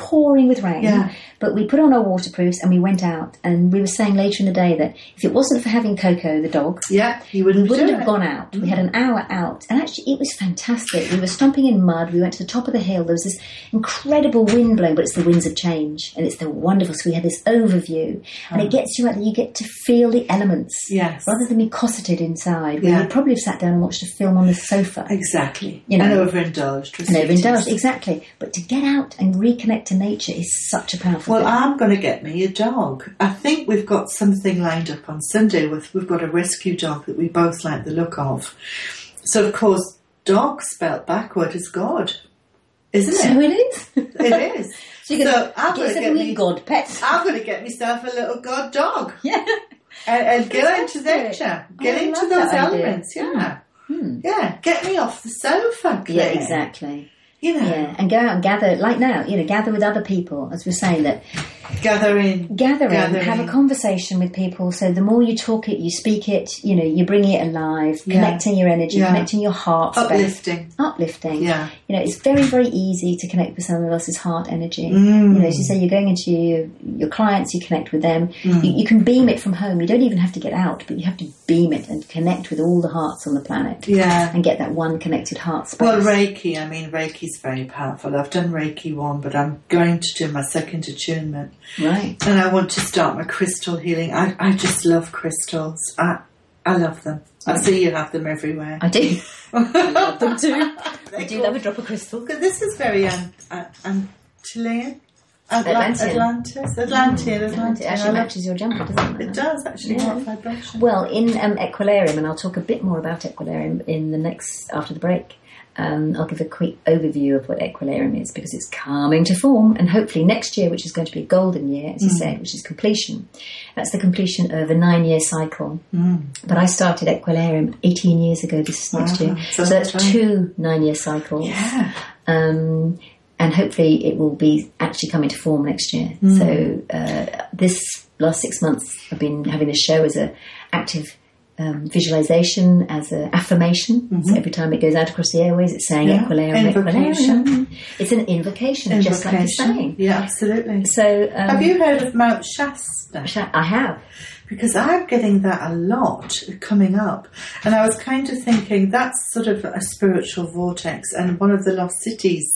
pouring with rain. Yeah. But we put on our waterproofs and we went out. And we were saying later in the day that if it wasn't for having Coco, the dog, Yeah, you wouldn't, we wouldn't do have it. gone out. Mm. We had an hour out. And actually, it was fantastic. We were stomping in mud. We went to the top of the hill. There was this incredible wind blowing, but it's the winds of change. And it's the wonderful. So we had this overview. And it gets you out there. You get to feel the elements. Yes. Rather than be cosseted inside. We Yeah. would probably have sat down and watched a film on the sofa. Exactly. You know. And overindulged. And overindulged, exactly. But to get out and reconnect to nature is such a powerful Well, thing. I'm going to get me a dog. I think we've got something lined up on Sunday. With We've got a rescue dog that we both like the look of. So, of course, dog spelt backward is God, isn't it? So it is. It is. So you So I'm get going to some get wee me. God pets. I'm going to get myself a little God dog. Yeah. And, and get into Fantastic. nature. Oh, Get I into love those that idea. elements. Yeah. Hmm. Yeah. Get me off the sofa, Claire. Yeah, exactly. You know, Yeah, and go out and gather, like now, you know, gather with other people, as we're saying, that gather in. gather in, Gather have in. a conversation with people. So the more you talk it, you speak it, you know, you're bringing it alive, Yeah. connecting your energy, Yeah. connecting your heart space. Uplifting. Uplifting. Yeah. You know, it's very, very easy to connect with someone else's heart energy. Mm. You know, as you say, you're going into your, your clients, you connect with them. Mm. You, you can beam it from home. You don't even have to get out, but you have to beam it and connect with all the hearts on the planet. Yeah. And get that one connected heart space. Well, Reiki, I mean, Reiki's very powerful. I've done Reiki one, but I'm going to do my second attunement. Right. And I want to start my crystal healing. I, I just love crystals. I I love them. I see you have them everywhere. I do. I love them too. I do love a drop of crystal. Because this is very an, an, Antillean. Atla- Atlantean. Atlantis. Atlantean. Atlantean. It I actually love- matches your jumper, doesn't it? It does actually. Yeah. What vibration? Well, in um, Equilarium, and I'll talk a bit more about Equilarium in the next, after the break, um, I'll give a quick overview of what Equilarium is, because it's coming to form, and hopefully next year, which is going to be a golden year, as you Mm. said, which is completion. That's the completion of a nine-year cycle. Mm. But I started Equilarium eighteen years ago this next Wow, year. that's So a that's long time. two nine-year cycles. Yeah. Um, and hopefully it will be actually coming to form next year. Mm. So uh, this last six months I've been having this show as a active um, visualization, as an affirmation. Mm-hmm. So every time it goes out across the airways, it's saying Yeah. Equilarium, Invocation. Equilarium. It's an invocation, just like you're saying. Yeah, absolutely. So um, Have you heard of Mount Shasta? I have. Because I'm getting that a lot coming up. And I was kind of thinking that's sort of a spiritual vortex and one of the lost cities.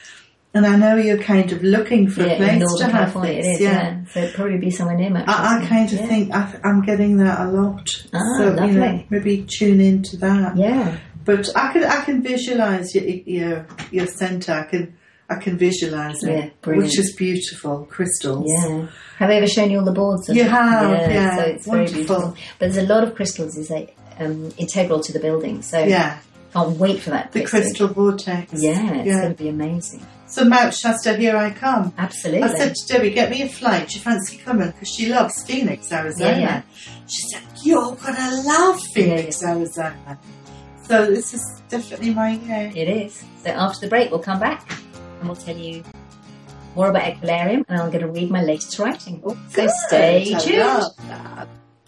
And I know you're kind of looking for Yeah, a place in to Northern have California this. it is, yeah. yeah. So it'd probably be somewhere near Mount I, I Shasta. kind of Yeah. think I, I'm getting that a lot. Ah, so, you know, lovely. maybe tune into that. Yeah. But I can I can visualise your your, your centre. I can I can visualise it, Yeah, brilliant. which is beautiful. Crystals. Yeah. Have I ever shown you all the boards? You have, yeah. So it's Wonderful. very beautiful. But there's a lot of crystals is like, um, integral to the building. So Yeah. can't wait for that. The next crystal week. vortex. Yeah, it's Yeah. going to be amazing. So Mount Shasta, here I come. Absolutely. I said to Debbie, get me a flight. Do you fancy coming? Because she loves Phoenix, Arizona. Yeah, yeah. She said, you're going to love Phoenix, Arizona. So this is definitely my year. It is. So after the break, we'll come back and we'll tell you more about Equilarium, and I'm going to read my latest writing. Oh, so good. stay I tuned. love that.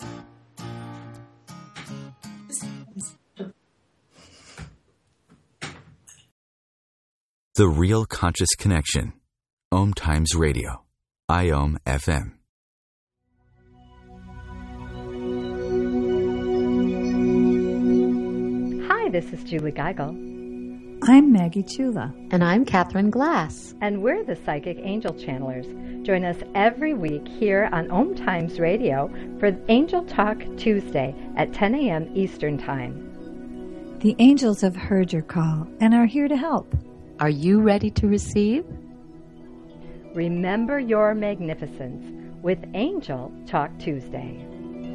The Real Conscious Connection. Om Times Radio. I O M F M. Hi, this is Julie Geigel. I'm Maggie Chula. And I'm Catherine Glass. And we're the Psychic Angel Channelers. Join us every week here on Om Times Radio for Angel Talk Tuesday at ten a.m. Eastern Time. The angels have heard your call and are here to help. Are you ready to receive? Remember your magnificence with Angel Talk Tuesday.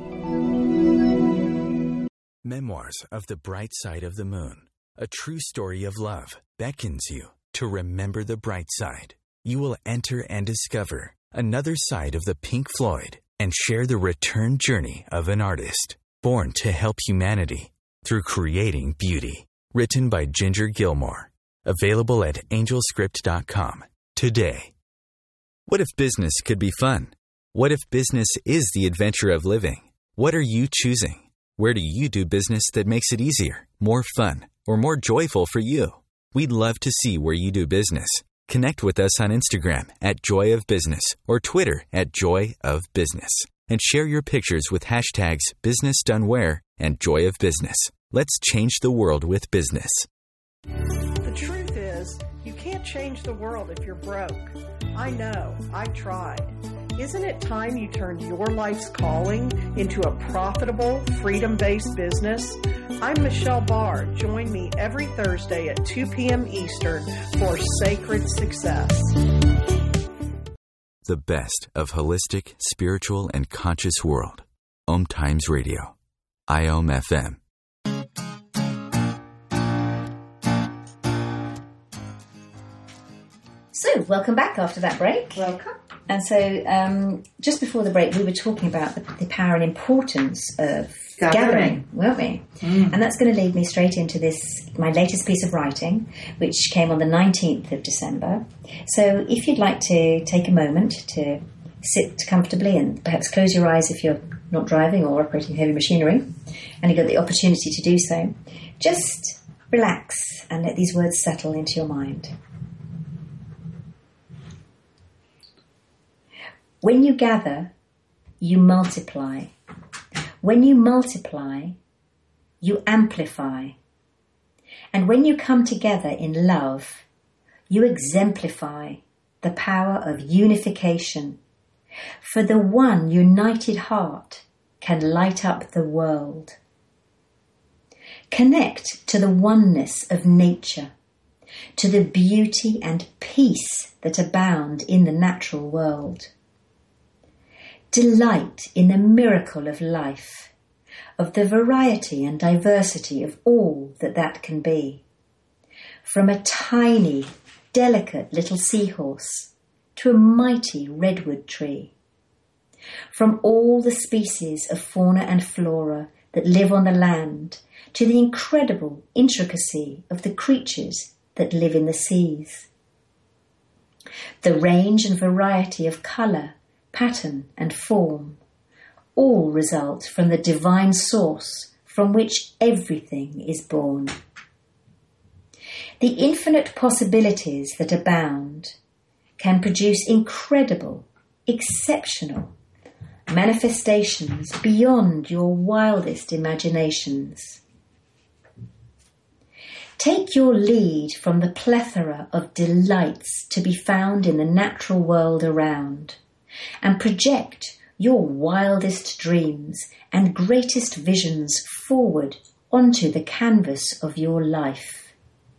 Memoirs of the Bright Side of the Moon. A true story of love beckons you to remember the bright side. You will enter and discover another side of the Pink Floyd and share the return journey of an artist born to help humanity through creating beauty. Written by Ginger Gilmore. Available at angel script dot com today. What if business could be fun? What if business is the adventure of living? What are you choosing? Where do you do business that makes it easier, more fun, or more joyful for you? We'd love to see where you do business. Connect with us on Instagram at Joy of Business or Twitter at Joy of Business. And share your pictures with hashtags Business Done Where and Joy of Business. Let's change the world with business. The truth is, you can't change the world if you're broke. I know. I've tried. Isn't it time you turned your life's calling into a profitable, freedom-based business? I'm Michelle Barr. Join me every Thursday at two p.m. Eastern for Sacred Success. The best of holistic, spiritual, and conscious world. Om Times Radio. I O M F M. So, welcome back after that break. Welcome. And so, um, just before the break, we were talking about the, the power and importance of gathering, gathering weren't we? Mm. And that's going to lead me straight into this, my latest piece of writing, which came on the nineteenth of December. So, if you'd like to take a moment to sit comfortably and perhaps close your eyes if you're not driving or operating heavy machinery, and you've got the opportunity to do so, just relax and let these words settle into your mind. When you gather, you multiply. When you multiply, you amplify. And when you come together in love, you exemplify the power of unification. For the one united heart can light up the world. Connect to the oneness of nature, to the beauty and peace that abound in the natural world. Delight in the miracle of life, of the variety and diversity of all that that can be. From a tiny, delicate little seahorse to a mighty redwood tree. From all the species of fauna and flora that live on the land to the incredible intricacy of the creatures that live in the seas. The range and variety of colour, pattern and form, all result from the divine source from which everything is born. The infinite possibilities that abound can produce incredible, exceptional manifestations beyond your wildest imaginations. Take your lead from the plethora of delights to be found in the natural world around, and project your wildest dreams and greatest visions forward onto the canvas of your life.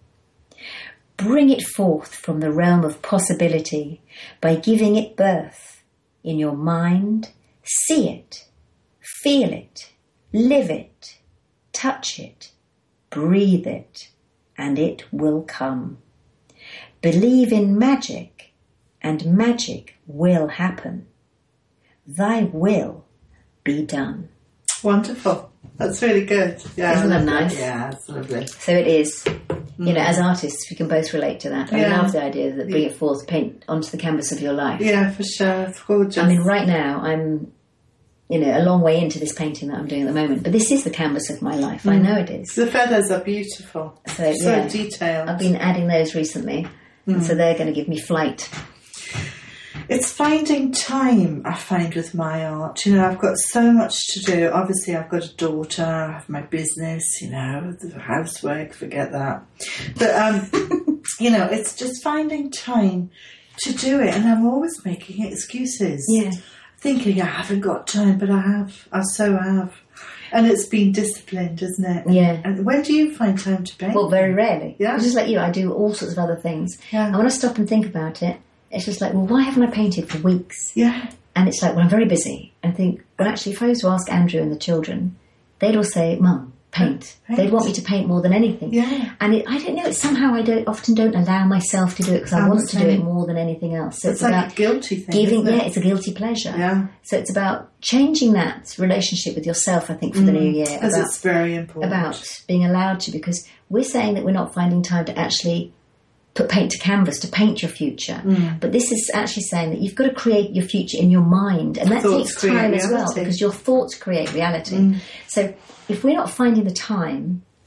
Bring it forth from the realm of possibility by giving it birth in your mind. See it, feel it, live it, touch it, breathe it, and it will come. Believe in magic, and magic will happen. Thy will be done. Wonderful. That's really good. Yeah, Isn't that nice? That. Yeah, that's lovely. So it is. You know, as artists, we can both relate to that. I Yeah. love the idea that bring it forth, paint onto the canvas of your life. Yeah, for sure. It's gorgeous. I mean, right now, I'm, you know, a long way into this painting that I'm doing at the moment, but this is the canvas of my life. I Mm. know it is. The feathers are beautiful. So, So yeah, detailed. I've been adding those recently, Mm. and so they're going to give me flight. It's finding time, I find, with my art. You know, I've got so much to do. Obviously, I've got a daughter, I have my business, you know, the housework, forget that. But, um, you know, it's just finding time to do it. And I'm always making excuses. Yeah. Thinking I haven't got time, but I have. I so have. And it's been disciplined, isn't it? Yeah. And when do you find time to paint? Well, very rarely. Yeah. Just like you, I do all sorts of other things. Yeah. And when I stop and think about it, it's just like, well, why haven't I painted for weeks? Yeah. And it's like, well, I'm very busy. And think, well, actually, if I was to ask Andrew and the children, they'd all say, Mum, paint. Paint. They'd want me to paint more than anything. Yeah. And it, I don't know, it's somehow I don't often don't allow myself to do it because I I'm want the to do it same. more than anything else. So It's it's, like about a guilty thing, giving. isn't it? Yeah, it's a guilty pleasure. Yeah. So it's about changing that relationship with yourself, I think, for the new year. Because About, it's very important. about being allowed to, because we're saying that we're not finding time to actually put paint to canvas, to paint your future. Mm. But this is actually saying that you've got to create your future in your mind. And that Thoughts takes create time as well, reality. because your thoughts create reality. Mm. So if we're not finding the time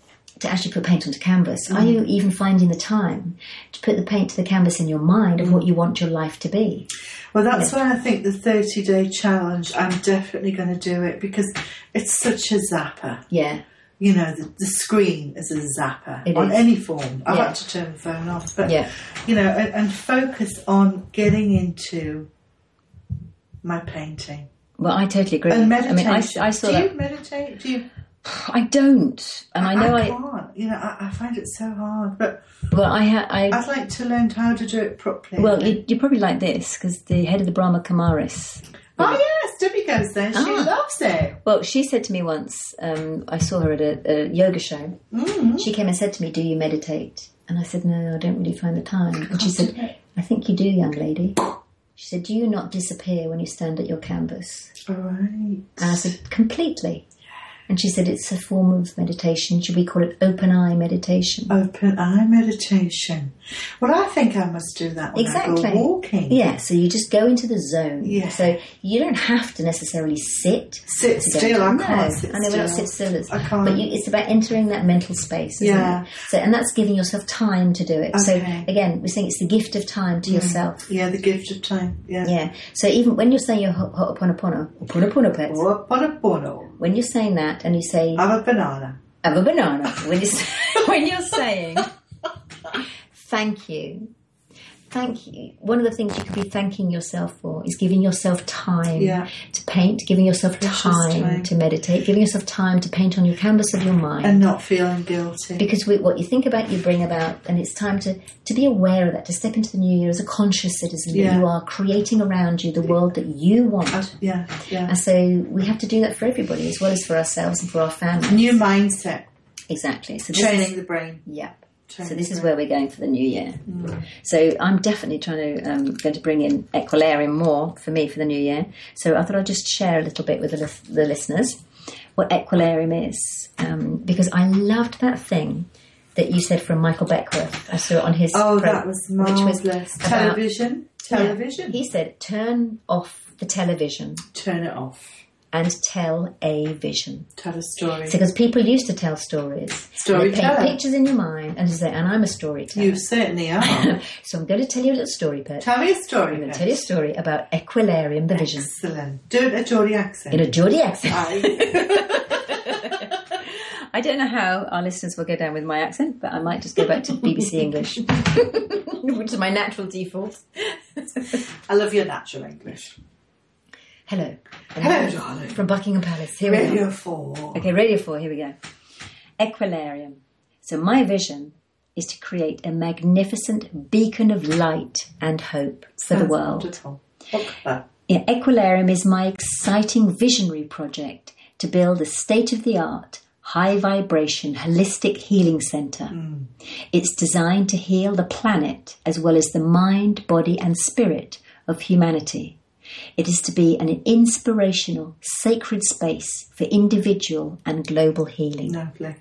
to actually put paint onto canvas? Mm. Are you even finding the time to put the paint to the canvas in your mind of mm. what you want your life to be? Well, that's why I think the thirty-day challenge, I'm definitely going to do it, because it's such a zapper. Yeah. You know, the, the screen is a zapper it on is. any form. I've yeah. had to turn the phone off. But, yeah. you know, and, and focus on getting into my painting. Well, I totally agree. And meditation. I mean, I, I saw Do that. you meditate? Do you... I don't, and I, I know I can't. I, you know, I, I find it so hard. But well, I ha- I I'd like to learn how to do it properly. Well, you, you're probably like this because the head of the Brahma Kumaris. Oh yes, Debbie goes there. She ah. loves it. Well, she said to me once. Um, I saw her at a, a yoga show. Mm-hmm. She came and said to me, "Do you meditate?" And I said, "No, I don't really find the time." And she said, "I think you do, young lady." She said, "Do you not disappear when you stand at your canvas?" All right. And I said, "Completely." And she said, "It's a form of meditation. Should we call it open eye meditation?" Open eye meditation. Well, I think I must do that when exactly. I go walking. Yeah, so you just go into the zone. Yeah. So you don't have to necessarily sit. Sit still. I no, can't sit I know still. we're not sit still. I can't. But you, it's about entering that mental space, isn't yeah. it? So, and that's giving yourself time to do it. Okay. So again, we're saying it's the gift of time to mm. yourself. Yeah, the gift of time. Yeah. Yeah. So even when you're saying your ho'oponopono, ho'oponopono pets, ho'oponopono. When you're saying that and you say have a banana, have a banana. When you when you're saying thank you. Thank you. One of the things you could be thanking yourself for is giving yourself time yeah. to paint, giving yourself time, time to meditate, giving yourself time to paint on your canvas of your mind. And not feeling guilty. Because we, what you think about, you bring about, and it's time to, to be aware of that, to step into the new year as a conscious citizen, yeah. that you are creating around you the world that you want. Uh, yeah, yeah. And so we have to do that for everybody, as well as for ourselves and for our families. New mindset. Exactly. So Training is, the brain. Yeah. Training so this is brain. where we're going for the new year. Mm. So I'm definitely trying to um, going to bring in Equilarium more for me for the new year. So I thought I'd just share a little bit with the, li- the listeners what Equilarium is, um, because I loved that thing that you said from Michael Beckworth. I saw it on his oh pro- that was marvellous. Television, television. Yeah, he said, "Turn off the television. Turn it off." And tell a vision. Tell a story. So, because people used to tell stories. Storyteller. Paint pictures in your mind and say, and I'm a storyteller. You certainly are. So I'm going to tell you a little story, Pet. Tell me a story, I'm going Pet. to tell you a story about Equilarium, the vision. Excellent. Do it in a Geordie accent. In a Geordie accent. Aye. I don't know how our listeners will go down with my accent, but I might just go back to B B C English, which is my natural default. I love your natural English. Hello. Hello, darling. From Buckingham Palace. Here we go. Radio four. Okay, Radio four, here we go. Equilarium. So my vision is to create a magnificent beacon of light and hope for Sounds the world. Wonderful. What colour? Yeah, Equilarium is my exciting visionary project to build a state-of-the-art, high-vibration, holistic healing centre. Mm. It's designed to heal the planet as well as the mind, body and spirit of humanity. It is to be an inspirational, sacred space for individual and global healing. Lovely.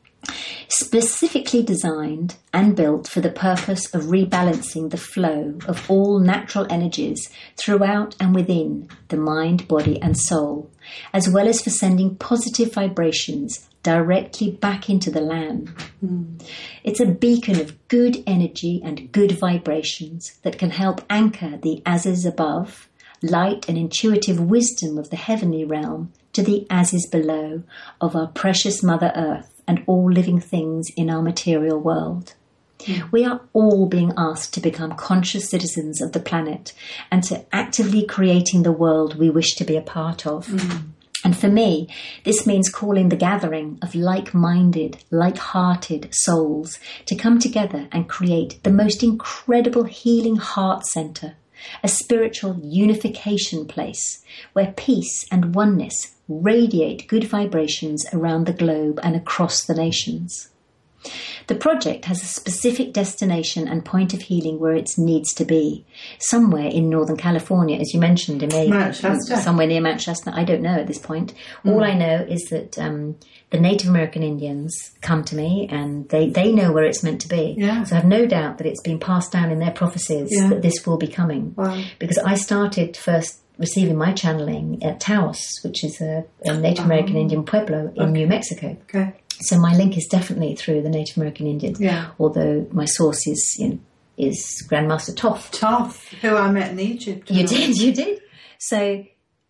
Specifically designed and built for the purpose of rebalancing the flow of all natural energies throughout and within the mind, body and soul, as well as for sending positive vibrations directly back into the land. Mm. It's a beacon of good energy and good vibrations that can help anchor the as is above, light and intuitive wisdom of the heavenly realm to the as is below of our precious Mother Earth and all living things in our material world. Mm. We are all being asked to become conscious citizens of the planet and to actively creating the world we wish to be a part of. Mm. And for me, this means calling the gathering of like-minded, like-hearted souls to come together and create the most incredible healing heart centre, a spiritual unification place where peace and oneness radiate good vibrations around the globe and across the nations. The project has a specific destination and point of healing where it needs to be, somewhere in Northern California, as you mentioned, in Manchester. somewhere near Manchester. I don't know at this point. Mm. All I know is that um, the Native American Indians come to me and they, they know where it's meant to be. Yeah. So I have no doubt that it's been passed down in their prophecies yeah. that this will be coming. Wow. Because I started first receiving my channeling at Taos, which is a, a Native American oh. Indian pueblo in okay. New Mexico. Okay. So my link is definitely through the Native American Indians, Yeah. although my source is you know, is Grandmaster Toth. Toth, who I met in Egypt. You did, you did. So,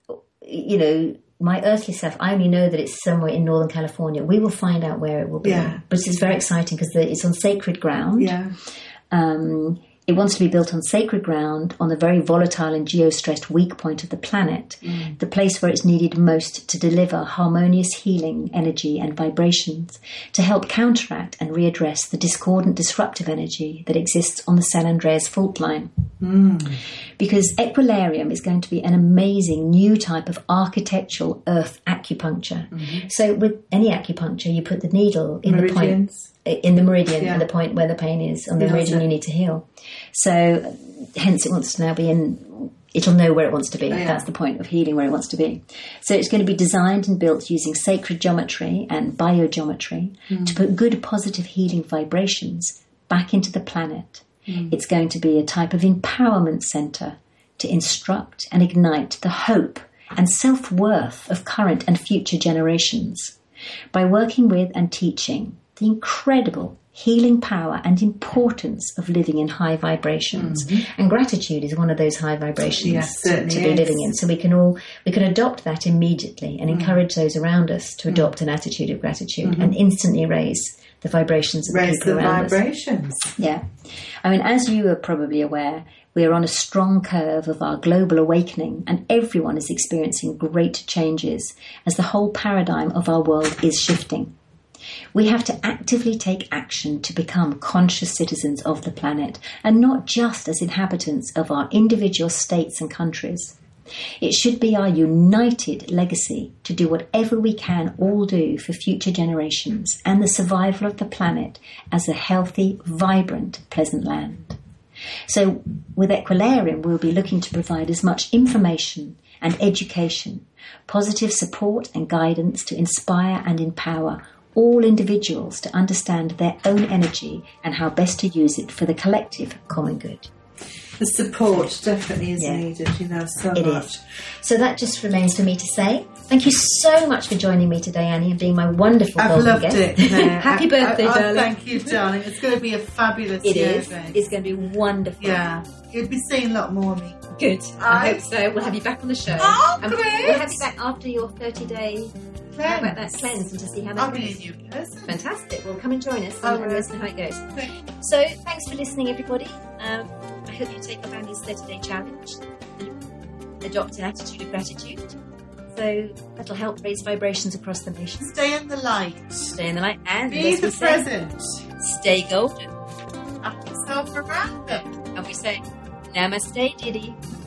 you know, my earthly self, I only know that it's somewhere in Northern California. We will find out where it will be. Yeah. But it's very exciting because it's on sacred ground. Yeah. Um, it wants to be built on sacred ground on the very volatile and geo-stressed weak point of the planet, Mm. the place where it's needed most to deliver harmonious healing energy and vibrations, to help counteract and readdress the discordant disruptive energy that exists on the San Andreas fault line. Mm. Because Equilarium is going to be an amazing new type of architectural earth acupuncture. Mm-hmm. So with any acupuncture, you put the needle in the point Meridians. in the meridian, Yeah. and the point where the pain is, on the Yeah, meridian so- you need to heal. So, hence it wants to now be in, it'll know where it wants to be. Oh, yeah. That's the point of healing, where it wants to be. So it's going to be designed and built using sacred geometry and biogeometry Mm. to put good positive healing vibrations back into the planet. Mm. It's going to be a type of empowerment centre to instruct and ignite the hope and self-worth of current and future generations by working with and teaching the incredible healing power and importance of living in high vibrations. Mm-hmm. And gratitude is one of those high vibrations Yes, certainly to be is. living in. So we can all we can adopt that immediately and Mm. encourage those around us to adopt an attitude of gratitude Mhm. and instantly raise the vibrations of the Raise people the around us. vibrations. Yeah. I mean, as you are probably aware, we are on a strong curve of our global awakening, and everyone is experiencing great changes as the whole paradigm of our world is shifting. We have to actively take action to become conscious citizens of the planet, and not just as inhabitants of our individual states and countries. It should be our united legacy to do whatever we can all do for future generations and the survival of the planet as a healthy, vibrant, pleasant land. So with Equilarium, we'll be looking to provide as much information and education, positive support and guidance to inspire and empower all individuals to understand their own energy and how best to use it for the collective common good. The support definitely is Yeah. needed, you know, so It much. is. So that just remains for me to say. Thank you so much for joining me today, Annie, and being my wonderful I've golden loved guest. it. No, Happy I- birthday, I- I darling. Thank you, darling. It's going to be a fabulous It year. is. Thanks. It's going to be wonderful. Yeah. You'll be seeing a lot more of me. Good. I I- hope so. We'll have you back on the show. Oh, And great. We'll have you back after your thirty-day How about that cleanse and to see how that I'll goes? be a new person. Fantastic. Well, come and join us I and will. let us know how it goes. So, thanks for listening, everybody. Um, I hope you take up Andy's thirty-day challenge. Adopt an attitude of gratitude. So that'll help raise vibrations across the nation. Stay in the light. Stay in the light and Be as the we say, present. stay golden. Have yourself a random. And we say, Namaste, Diddy.